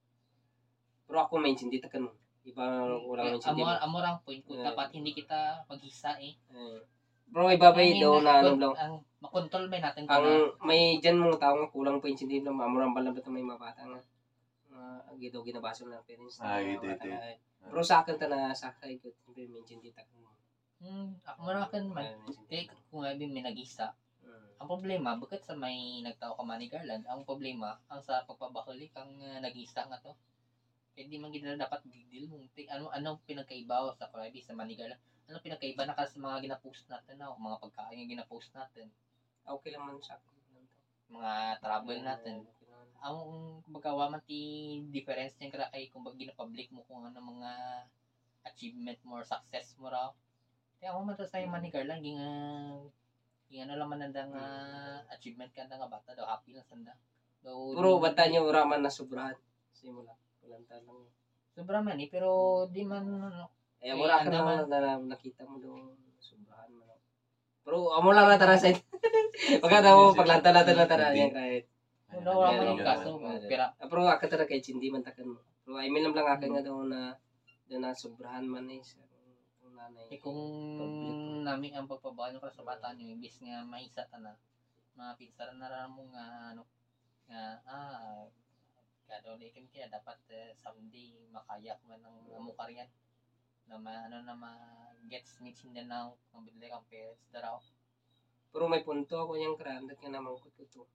Pero ako may hindi takan mo. Iba wala man siya. Amo, amo lang point ko, Eh. dapat hindi kita maghisa eh. Eh. Bro, iba ba I mean, daw na ano kon- lang. Ang makontrol ba natin Ang kung may dyan mga tao nga kulang po yung hindi lang mamurang balang ba't may mabata nga. Uh, gito ginabasa ng parents. Ah, na gito, bata gito. nga, eh. Pero sa akin ta na sakay ko. Siyempre may hindi takan mo. Hmm, ako man akin man. Kaya kung nga may nag-isa, ang problema, bakit sa may nagtao ka man ni Garland, ang problema, ang sa pagpabahuli kang uh, nag-isa nga to. Kaya di man gina dapat big deal mo. Ano, ano pinagkaiba sa Friday sa Manigal? Ano pinagkaiba na kasi sa mga gina-post natin na, mga pagkain yung gina-post natin, Okay lang man sa akin. mga travel natin. Ang magawa man ti difference niyan kada kay kung bag gina-public mo kung ano mga achievement mo or success mo raw. Kaya ako man to sa Manigal lang, ging uh, ging ano lang man nandang uh, achievement ka nga bata daw, happy lang sanda. Daw, Puro bata niyo raman na sobrahan. Simula. Walang tanong. sobra man eh, pero di man ano, Eh, Eh, wala ka ang naman na, na, nakita mo doon. Sobrahan mo. no? Pero amo lang na tara sa pagka daw paglanta natin na tara yan kahit. wala wala man yung Ayun, kaso, ayun. pero Ah, pero ako tara kahit hindi man takan mo. Pero I mean lang lang akin nga daw na doon na sobrahan man eh sa kung nanay. eh, kung public. namin ang pagpabawal ko sa bata niyo, imbis nga maisa ta na, mga pinsaran na rin mo nga ano, nga ah, kado likin kaya dapat uh, someday makayak man ng uh, mukha riyan na ma, ano na ma gets mixing din na mabili kang parents daraw. Pero may punto ako yung krandat nga naman ko to.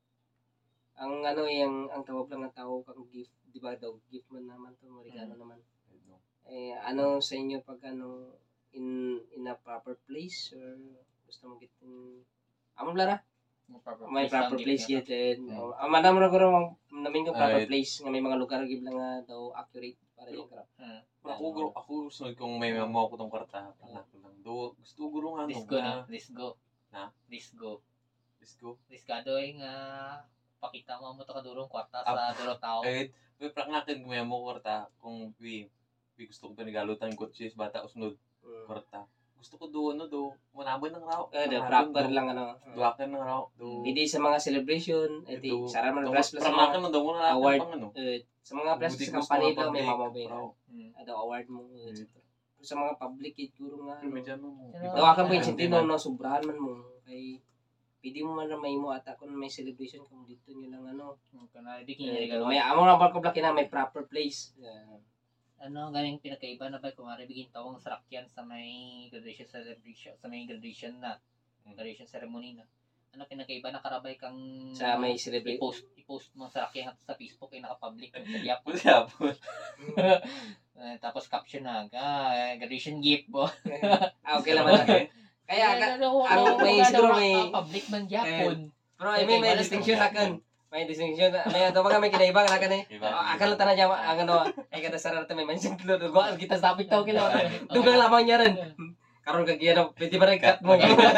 Ang ano yung ang tawag lang ng tao kang gift, di ba daw gift man naman to, regalo Mm. naman. Eh ano sa inyo pag ano in in a proper place or gusto mo gitin amo lara may proper place yun. gid and Mm. uh, manam ra guro namin ko proper Ay. place nga may mga lugar gid lang nga daw accurate para yung kara. Hmm. Ako, guro, ako sunod kung may mamo ako tong kwarta. Wala ko lang. Do, gusto ko guro nga. Let's no, go nga- na. Let's go. Ha? Let's go. Let's go. Let's go yung uh, pakita mo mo to kadurong kwarta sa durong tao. Eh, may prank natin kung may mo kwarta. Kung we, we gusto ko panigalutan yung kotse sa bata o sunod Mm. kwarta. Gusto ko do, ano, do, manaban ng raw. Eh, the Manaban, proper do. lang ano. Duwakan ng raw. Do. Hindi sa mga celebration, eh di do- sara man do- plus plus prank mga natin ng daw muna natin award. pang ano. eh, sa mga plus Buti sa gusto company nga daw may public, mamabay raw. Hmm. ada award mo. eh, Mm. Pero sa mga public gid guro nga Yung ano. medyo ano mo. Pero- Dawakan mo Ah, yung sentino no sobrahan man mo kay pwede mo man na may mo ata kung may celebration kung dito nyo lang ano. Kana di Eh, kinya may amo na ba ko blaki na may proper place. Yeah. ano ganing pinakaiba na ba kung ari bigin tawong sarakyan sa may graduation celebration sa may graduation na Mm. graduation ceremony na. Ano pinakaiba na karabay kang Sa may celebrate. i-post i-post mo sa sarakyan at sa Facebook ay naka-public sa Yapo. Pwede hapon. Eh, tapos caption na ah, graduation gift po. Ah, okay lang man. Kaya ka, ang may siguro may- public man Japon. pero I mean may distinction akan. May distinction na may ato mga may kinaiba na kan eh. Iba. Akan lang tanan niya ang ano ay kada sarap ta may mention tulo go kita sa topic taw kilo. Okay. Dugang lamang niya rin. Karon kag ano, pwede ba rin cut mo?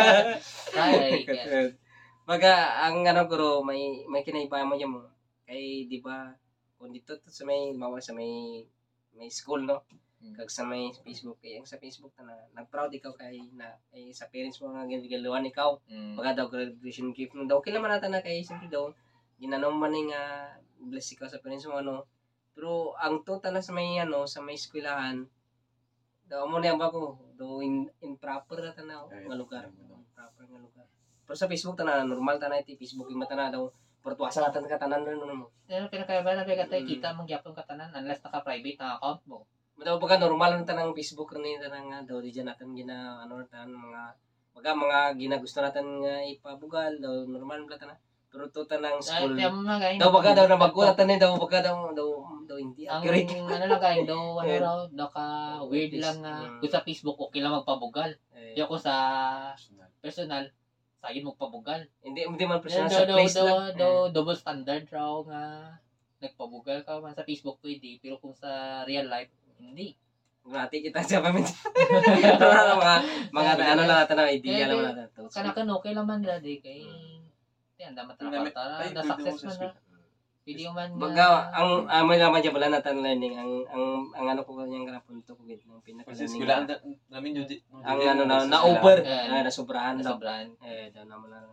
Ay, Baga ang ano guro may may kinaiba mo mo. Kay di ba kung dito to sa may mawa sa may may school no. Kag sa may Facebook kay ang sa Facebook na nag-proud ikaw kay na eh, sa parents mo nga ginigaluhan ikaw. Mm. Baga daw graduation gift mo daw kailan man nata na kay siyempre daw ginanong man ni nga bless ikaw sa parents mo ano. Pero ang total na sa may ano sa may eskwelahan daw mo na ba ko daw in, improper na tanaw Ay, nga lugar. ay, ano. Improper nga lugar. Pero sa Facebook tana normal tana iti Facebook yung mata na daw portuasa natin katanan na mo. Pero pinakaiba na ba katay Mm. kita mong Japon katanan unless naka-private na account mo. Daw baga normal na tanang Facebook rin tanang nga daw di dyan natin gina ano tan mga baga mga ginagusto natin nga ipabugal daw normal na tanang pero to tanang school Dahil mo mga daw baga daw na bago natin daw baga daw daw daw hindi ang accurate. ano lang kayo daw ano Eh, raw naka weird lang nga mm. kung sa Facebook okay lang magpabugal. Eh, Yo ko sa personal sayon magpabugal. hindi hindi man Do personal sa do place do lang. do double standard raw nga nagpabugal ka man sa Facebook pwede pero kung sa real life hindi. Ngati kita sa pamin. Pero ano, mga mga ano lang natin na idea Eh, lang eh, natin. to. Kana kan okay lang man dadi kay Yan dapat Ay, na ay, na pwede mo success sa man na. Pwede yung man Baga ang ang may naman dyan wala natin learning ang ang ang ano ko kanyang punto ko gid ng pinaka Kasi learning. eskwelahan na- namin yun. di- nung Ang di- ano na sa na eskwelahan. over Eh, na nasobrahan na daw. sobrahan. Eh daw naman na.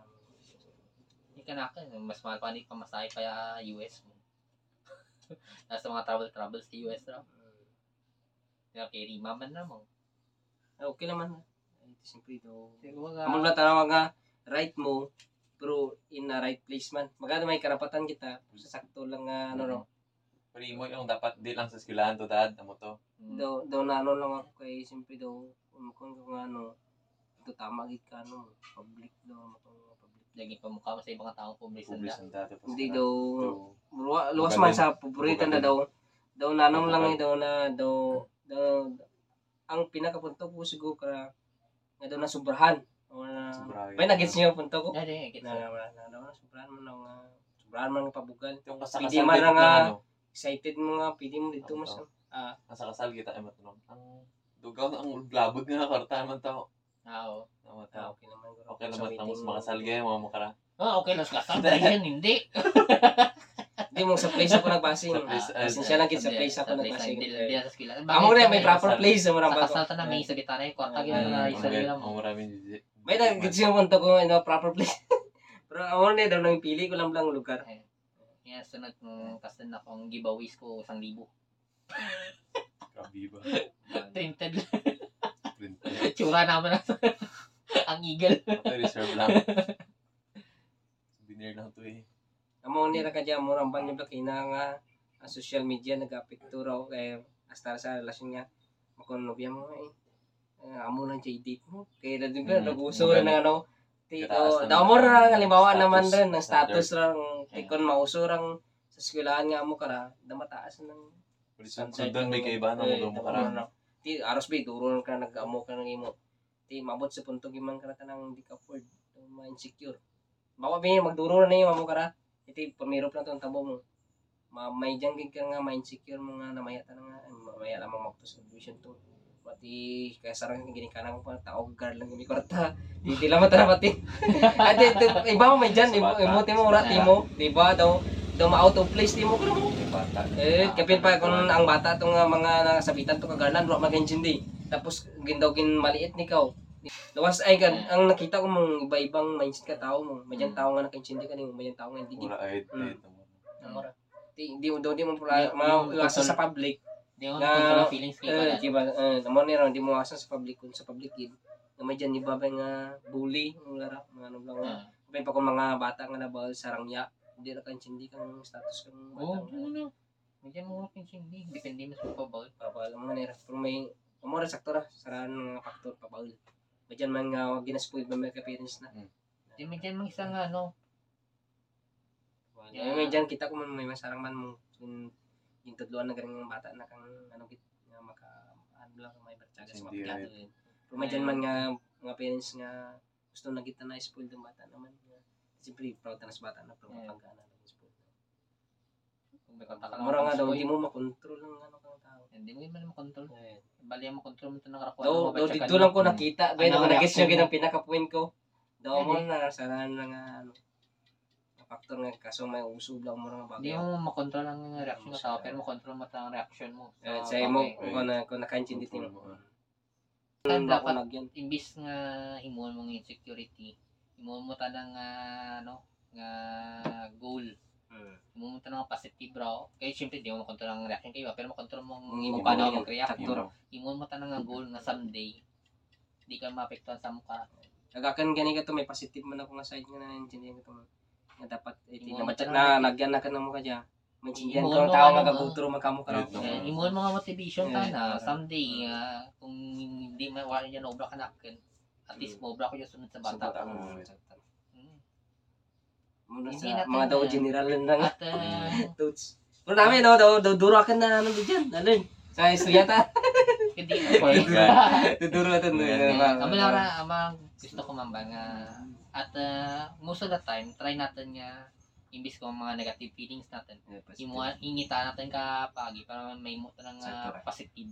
Hindi ka na mas mahal pa ni pamasahe kaya U S mo. Nasa mga travel travel sa U S raw. Kaya kay Rima man na mo. Okay naman. Eh, Siyempre daw. Siguro Amo nga. na tanaw nga right mo pero in a right place man. Magano may karapatan kita sa sakto lang nga ano no. Pero imo yung dapat di lang sa eskwelahan to dad amo to. Mm. Daw daw na ano lang ako kay siyempre daw kung kung kung ano ito tama gid ka ano public daw kung public. Lagi pa mukha mo sa ibang taong publisan Publis da. ang dati. Hindi daw To- Luwa- luwas man sa paborito na daw daw nanong lang Bukal. eh, daw na daw daw ang pinakapunto ko siguro ka nga daw na sobrahan o na Sobrahan. may nagets niyo yung punto ko Dali, gets na na. na na daw na sobrahan man lang uh, sobrahan man ng pabugal Yung Pwede kasakasal man kita lang, na ah, ano. excited mo nga pwede mo dito Ano mas to? ah Kasakasal kita ay matunong. Ang dugaw na ang labog nga karta man to. Ah, oo. Tama ah, ta. okay naman guro. Okay Sa naman tamo waiting sa makasal gaya mga makara. Oh, okay lang sa kasal. Dahil yan, hindi. Hindi mo sa place ako nagbasing Sa place, ah, pasensya lang gid sa place ako nagbasing Hindi hindi sa skila. amo na may proper kasal. place mo Sa rang bago kasal ta na may sagitara yung kwarta Ah, gina na Ang isa nila ang mo. maraming jiji. may nagets yung punto ko in a proper place pero amo na daw nang pili ko lang lang lugar. Yan, sunod ng kasan na kong giveaways ko isang libo. Grabe ba? Tinted. Print. Tsura naman ang ang eagle. Ito reserve lang. Souvenir lang to eh. Amo ni ra kadya mo rang banyo blaki na nga ang social media nag-apekto raw kay hasta sa relasyon nga makon nobya mo eh. Uh, amo lang J date mo. Kay na din ba Mm, nag-uso maganda. na ano. Ti Kataas oh, naman daw mo ang ra nga halimbawa status, naman rin ng standard. status lang tikon mauso rang sa eskwelahan nga mo kara da mataas ng Sundan may kaiba na eh, mo mo tama karan. na. Ti aros bi turo ka nag-amo ka ng imo. Ti mabot sa punto giman ka na tanang di ka afford ma insecure. Baka may magduro na yung mamo kara. Iti pumiro lang tong tabo mo. Ma may diyan gid ka nga ma insecure mo nga namaya ta nga mamaya lamang magtus vision to. Pati kaya sarang gini kana ko pa taog guard lang gini kwarta. Di di lamang ta pati. Ate iba mo may diyan imo imo timo ora timo, di ba daw daw ma out of place timo karo mo. Bata. Eh kapit pa kun ang bata tong nga mga nasabitan to kagarlan wa mag-intindi. Tapos gindaw gin maliit ni kaw. Lawas ay kan ang nakita ko mong iba-ibang mindset ka tao mo. May diyan tao nga nakaintindi ka nimo, may tao nga hindi. Mura ay ay. Namora. Di di di mo pula maiwasan sa public. Di mo Na- control ang feelings kay Eh, pala. di ba? Eh, namo ni ron di mo iwasan sa public kun sa public gid. Na may diyan ni babay nga bully, ang lara, mga ano lang. Ah. May pa kung mga bata nga nabawal sa rangya, hindi na kaintindi kang status kang Oo, bata. ano. Medyo mo kin hindi depende mo sa pabawal. Papal mo ni pero may amo ra sakto ra sarahan nga faktor pabawal. May diyan man nga ginaspoil ba may parents na. Di medyo mang isang ano, Yeah. May diyan kita ko man may masarang man mo yung yung tudluan na ganing mga bata na kang ano git nga maka ano lang may bertsaga sa Hindi, mga eh. Pero may diyan man nga mga parents nga gusto na kita na spoil ng bata naman. Siyempre proud na sa bata na pero Yeah. mapagana na spoil. kung may kontak ka lang. Mura nga daw hindi mo makontrol ang ano kang tao. Hindi mo man makontrol. Eh, Bali mo control mo to ng karakuan. Daw daw dito lang ko nakita, gaya Ano naman nagis reaction yung mo? ginang pinaka point ko. Daw mo Hindi. na sarahan na nga ano. Faktor nga kaso may usub lang mo nga Hindi bagay. mo makontrol ang reaction ng tao, pero makontrol mo ang reaction mo. Eh, sa sa mo bagay. kung na kung nakaintindi Control mo. mo, ah. Dapat- Dapat nagyan. Imbis nga himuon mong insecurity, himuon mo ta ng ah, ano, nga goal. Himuon mo ta ng positive bro. Kaya syempre di mo makontrol ang reaction kayo, pero makontrol mo Ang kung imo paano mo, mag-react. sakto. Himuon mo ta ng goal nga someday di ka maapektuhan sa mukha. Nagakan gani ka to may positive man ako nga side nga naintindihan ko to. Nga dapat eh, Imo na mo na nagyan na ka ng mukha diya. Maintindihan Imo ko ang mo, tao ano, nga gaguturo man kamo karon. Ito. Eh, himuon mo nga motivation ka Eh, na eh, someday ah, kung hindi man wala niya obra ka nakin. At least mo obra ko yung sunod sa Sa bata. bata. Mm. Mm. Muna Hindi sa natin mga daw na- general lang lang. At ah, Tuts. Pero namin no daw daw duro ka na ano diyan. Alin. Sa estudyanta. hindi ako. Duduro natin. Amo lang ra amang gusto ko man ba nga at ah, most of the time try natin nga imbis ko ang mga negative feelings natin. Imo ingita natin ka pagi para may mo ng ah, Sakto. positive.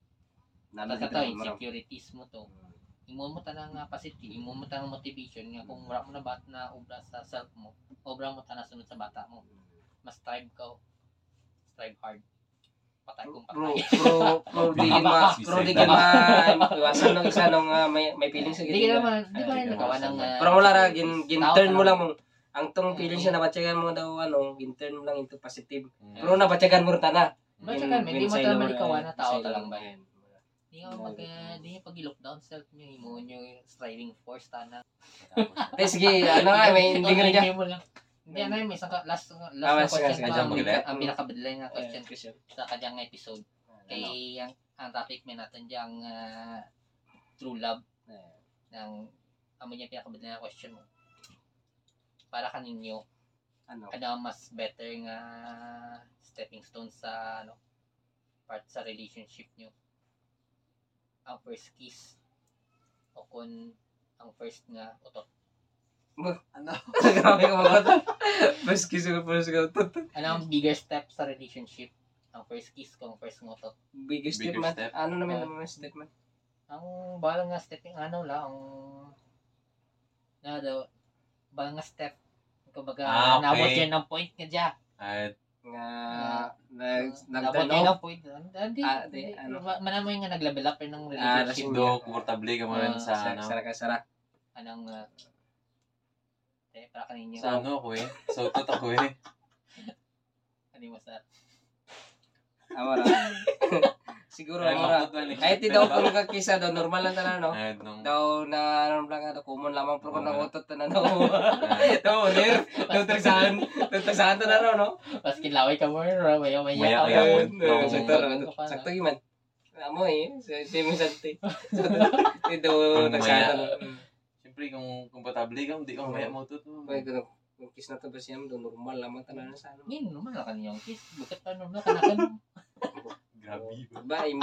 Nalo At dito. ito insecurities mo to. Imo mo tanang nga positive, imo mo tanang motivation nga kung wala mo na bat na obra sa self mo, obra mo tanang sunod sa bata mo. Mas strive ka. Strive hard. Patay kung Pro patay. pro pro di ma pro di ma iwasan ng isa nung ah, may may feelings sa Hindi ka gitna. naman, di ba Hindi ka nagawa ng... mawasan. ah, Pero wala ra gin gin tao turn mo ka lang mo. Ang tong feelings na nabatyagan mo daw ano, gin turn mo lang into positive. Mm. Pero nabatyagan mo rin tana. Ba, tsaka, hindi mo Gin- talaga gin- malikawan na tao sa'yo talang ba? yan. Hindi ka mag... ah, Hindi niya pag-lockdown self niyo, imo niyo yung striving force tana. Te sige, ano nga may hindi nga Okay, dyan. hindi mo lang. Hindi, ano yun, may isang ka- last, last Ah, na sige, question sige, pa, dyan ang, magalit. ang pinakabadalay na question Question. sa kanyang episode. Kay ang, ang topic may natin diyang ah, true love ng amo niya pinakabadalay na question mo. Para kaninyo, Ano? ano ang mas better nga stepping stone sa ano part sa relationship nyo? Ang first kiss o kung ang first nga utot? Ano? Grabe ka mga first kiss ko first ko. Ano ang bigger step sa relationship? Ang first kiss kung first nga utot? Biggest step Bigger man. step. Ano naman Ah. naman step man? Ang balang nga stepping ano lang ang na daw balang nga step kumbaga Ah, okay. nabot yan ng point nga dyan. At Nga nag Nabot nagtanong. yan ng point. Hindi, Ah, hindi. di, ano? Manamoy nga nag-level up rin ng Ah, relationship. do, komportable ka mo rin Ah, sa ano. Sara ka sara. Anong uh, eh, para kaninyo. Sa ano ako eh. Sa utot ako eh. Ano mo sa Amara. Siguro Ay, amara. makot man eh. Ay ti daw kung kakisa daw normal lang tanan no. Ay, nung... Daw na ano lang ano common lamang pero kung Oo. nangutot tanan daw. Ay, Daw lir. Daw tagsahan. Daw tagsahan tanan raw no. Mas kilaway ka mo, maya maya Maya- ka. maya mo. Eh, Oo. Sakto ra. Sakto giman. Amo eh. Si mi santi. Ito Kung tagsahan. maya. Siyempre, kung komportable ka, hindi ka maya mo utot. May kung kung kiss na to ba siya daw normal lamang tanan sa ano. Ngayon, naman na kaninyong kiss. Bukat pa naman kanakan. Grabe. Ba imo.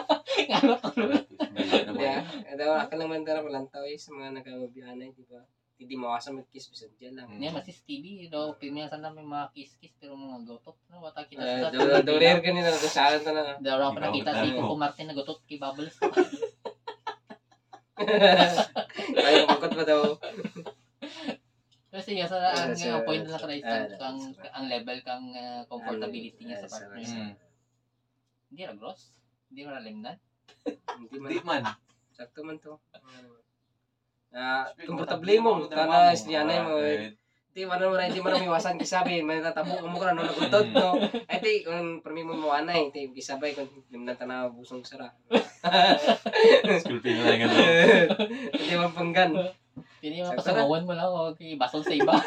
Ano to? Ya, daw ka naman dara malantaw eh sa mga nagabianay, di ba? hindi mawasan mag-kiss bisan dyan lang. Niya masis T V daw pimiyasan na may mga kiss-kiss pero mga gotot na wata kita Eh, sa do do rare kanina na saan ta na. daw raw pa nakita si Ikaw, Coco Martin na gotot kay Bubbles. Ay, makot pa daw. Kasi yung sa ang Yes, sir. ang point na kanay Ah, ang ang level kang uh, comfortability niya sa Yes, sir. partner. Mm. Hindi ra gross. Hindi ra limnan. Hindi man. Di man. Sakto man to. Ah, Speak, komportable mo tama kana islianay mo. Eh, Di man mo hindi man miwasan kisabi, may natabo mo kana no nagutot no. Ay ti kung permi mo mo anay, ti kisabay kung limnan tanaw busong sara. School fee na lang ano. Hindi man panggan. Pili mo Sakto pasangawan mo lang o kay basol sa iba.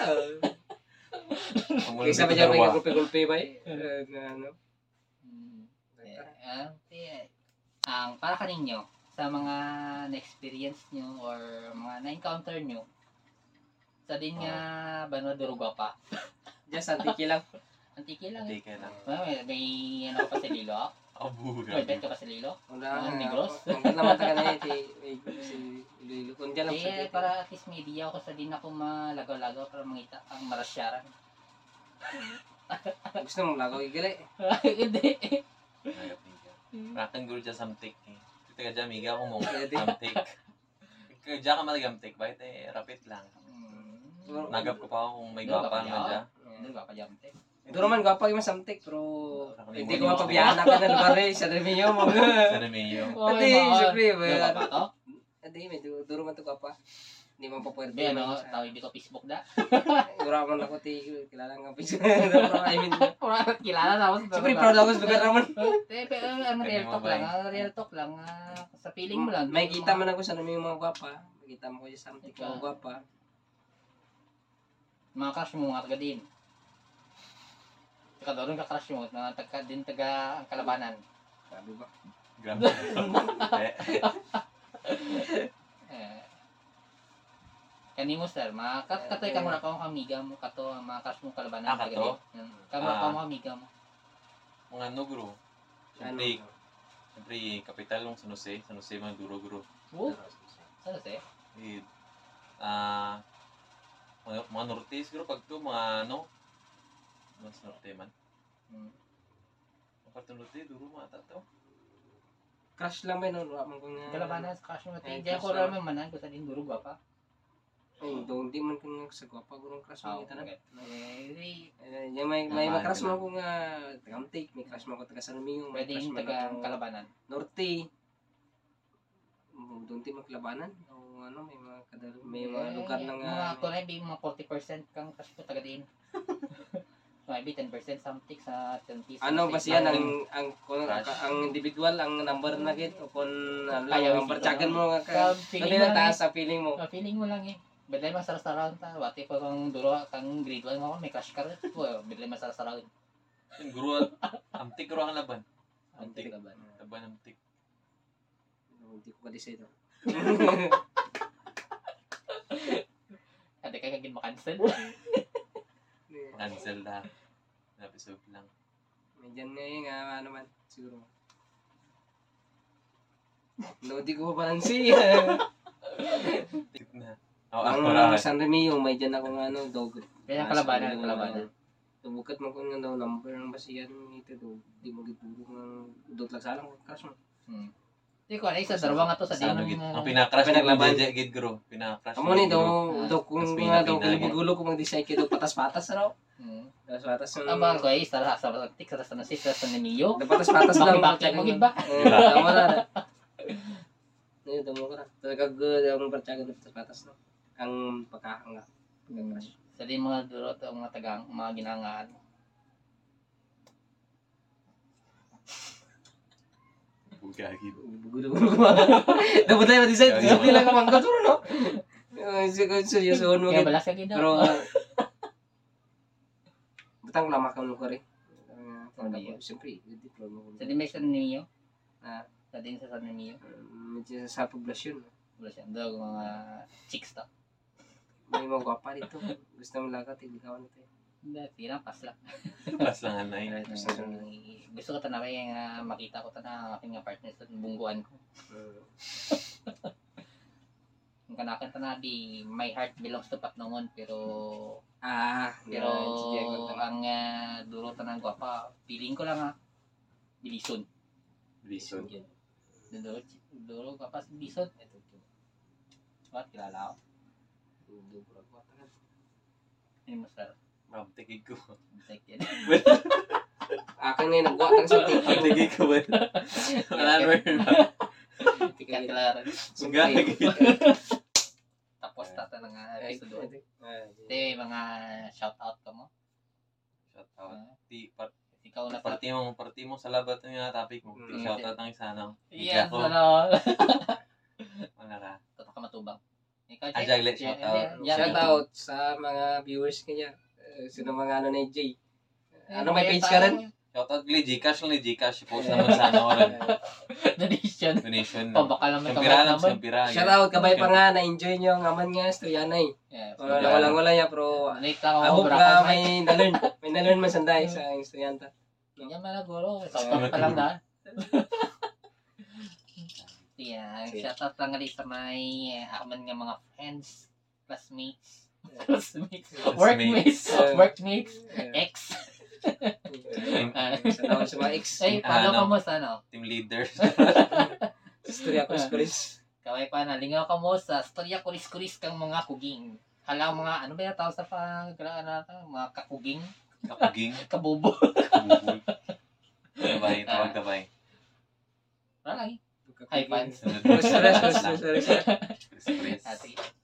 Kisa ba dyan may gulpe-gulpe ba eh? Eh, na ano? Hmm. Eh, ah, eh, ang para kaninyo sa mga na-experience nyo or mga na-encounter nyo sa din nga bano durugwa pa. Just antiki lang. Antiki lang. Hindi ka lang. Ah, may, may ano ka pa sa Lilo? Abo, May bet grabe. ka pa sa Lilo? Wala Ah, nga. Negros? Hanggang naman ta ka na eh. ti- may- si Iloilo. Kung dyan lang sa Eh, dito. para at least may idea ako sa din ako malagaw-lagaw para makita ang marasyaran. Gusto mo lagaw igali. Hindi. Nagap niya. Rakan guru dyan samtik eh. Ito ka dyan, miga ko mo. Pwede. Samtik. Ikaw dyan ka malagamtik. Bakit eh, rapit lang. Hmm. Nagap ko pa ako kung may Duro gwapa ka nga pa dyan. Hindi ba pa jam te? Duro man gwapa yung masamtik pero Parang hindi hindi ko mo mapabiyahan na ka na lugar eh. Sa Remio mo. Sa Remeo. Ate, siyempre. Duro ka pa to? Ate, medyo duro man to gwapa. Hindi man pa pwede. Hindi, ano, tawag dito Facebook da. Duro man ako ti kilala nga piso. I mean, Kilala na ako. siyempre proud ako sa lugar naman. Eh, pero ang real talk lang, ang real talk lang, ah, sa feeling mo lang. May kita man ako sa Remio mga gwapa. Makita mo ko yung samtik mga gwapa. Mga crush mo, mga taga din. Saka doon ka crush mo, mga taga din taga ang kalabanan. Sabi ba? Grabe. Eh, Eh, kanimo sir, mga kat katoy ka muna ka mo kamiga mo kato, mga crush mo kalabanan. Ah, kato? Kamura ka Ah. mo kamiga mo. mga ano guru. Ano? Siyempre, siyempre, kapital ng San Jose. San Jose, mga duro guru. Wo, saan sa eh? Eh, ah, mga, mga norte siguro pag to, mga ano, mas norte man. Hmm. Mga parte norte, duro mga tato. Crush lang ba yun? Wala man kung... Kalabanan sa crush mo natin. Eh, Diyan ko crush rin lang. manan ko sa din durog pa. Ay, doon di man kung sa gwapa gurong crush mo kita na. okay. Eh, Eh, yung may may Naman, makrush diba? mo ko nga tagamtik, may crush mo ko taga San Domingo, may pwede crush yung mo taga ko kalabanan. Norte. Mm, Doon di maglabanan o ano may mga kadal may mga Eh, lugar na nga. mga ako na yung mga forty percent kang crush ko taga din. Maybe ten percent something sa twenty. Ano ba siya Ang- ang ang kung ang, Crush. ang individual ang number na git o kung ano lang Ayaw ang isip bartsagan mo. mo nga Sa ka. feeling Kanina mo lang taas eh. sa feeling mo. Sa feeling mo lang eh. Bidlay mas sarasarawan ta. Wati pa kang duro kang grade one mo may crush ka rin. Well, bidlay mas sarasarawan. Yung guru, amtik guru ang laban. Antik Antik. ka ba? Laban amtik. Hindi ko ka-decide. Kada kay kagin makancel. Cancel na. Episode lang. Medyan nga yung nga ano man siguro. No, di ko pa palansi. Tik na. Oh, ako Ang ra. San Remio, may dyan ako nga ano, dog. Kaya Ah, kalabanan, sabi ko, kalabanan. Tubukat mo kung nga daw, number ng basiyan ito daw. Di mo gituro ng dot lang salang crush mo. Hmm. Di ko ano isa dalawa nga to sa Sa ano din. gid. ng- Ang pinaka-crush ni Pinaglaban. Jeje gid guru. Pinaka-crush. Amo ni gid, daw, guru. daw kung Mas nga daw pinapinagin. gulo-gulo ko mag-decide kayo patas-patas raw. Hmm. Patas-patas yung... Aba ko ay sa sa sa tik sa sa nasis sa Nemiyo. Daw patas-patas lang. Bakit mo gid ba? Eh, tama na. Ayun, tama ko na. Talaga good ang bartsagan ng patas-patas no. Ang pagkahanga. Pagka-crush. Sa din mga duro to mga tagang mga ginangaan. Bugagid. Gulo-gulo ko ba? Dapat tayo ma-decide. Sabi lang ka mangga duro no. Seryosohon mo Kaya gid. balas ka gid. Pero, uh, butang lama ka mo ko rin. Ano yun? Siyempre, diploma ko. Sa din may sa Nemiyo. Ah. Sa din sa San Nemiyo. Um, medyo sa poblasyon. Wala siya. Daw mga chicks to. May mga gwapa dito. Gusto mo lagat, hindi ka nito. Hindi, tira pas lang. Pas lang anay. Right. Eh, Gusto ko tanaway nga makita ko ta na aking nga partner sa bungguan ko. Uh, Yung kanakanta na di, My Heart Belongs to Patnongon, pero Ah, pero yan, si Diego talaga. ang uh, duro tanang gwapa, feeling ko lang ha, Bilison. Listen. Duro, duro gwapa si Bilison. Bakit kilala ko? Ano mo sir? Ma'am, tigig ko. Second. Akin na yung nagbuhatang sa Ma'am, tiki. tigig ko ba? Wala na rin. Tikat kilala. Sugay. Tapos tata na nga Ay, episode. ah, Ito mga shoutout ka mo. Shout out. Ah, Di, par- ikaw na sa... party mo, party mo sa labat ng nga topic mo. Di, Mm. shout out ng isa no. Yes, ko. ano. Mga ra. Totoo ka matubang. Ikaw, Ah, Jay? Jaglet, Yeah, shout out. yeah, Shout yeah. out sa mga viewers kanya. Uh, sino mga ano na yung Jay. Ano may Eh, page tayo. ka rin? Shout out kli Gcash lang ni Gcash. Post naman sa ano rin. Donation. Donation. Pabaka lang may Sempira kabat lang, naman. sempira. Shout out kabay pa nga na-enjoy nyo ang aman nga Stoyanay. Yeah, so, Wala walang wala ya pero Nalate lang I ako. hope bra na ko, may nalearn. May nalearn man sanday sa Estudyanta. Ganyan man na guro. Shoutout pa lang na. Yeah, shoutout lang rin sa may eh, aman nga mga friends, classmates, classmates, workmates, Uh, workmates, ex. Uh, Sana sa mga ex. Ay, Ah, paano ka no. mo sa ano? Team leader. Storya ko Kuris. Kaway pa na, lingaw ka mo sa storya kuris-kuris kang mga kuging. Hala mga, ano ba yung tawag sa pagkalaan natin? Mga kakuging? Kapuging. Kabubo. Kabubul. Dabay, tawag dabay. Wala lang eh. High fans. Sunod. Sorry, sorry, sorry, sorry. Chris, Chris. Ati.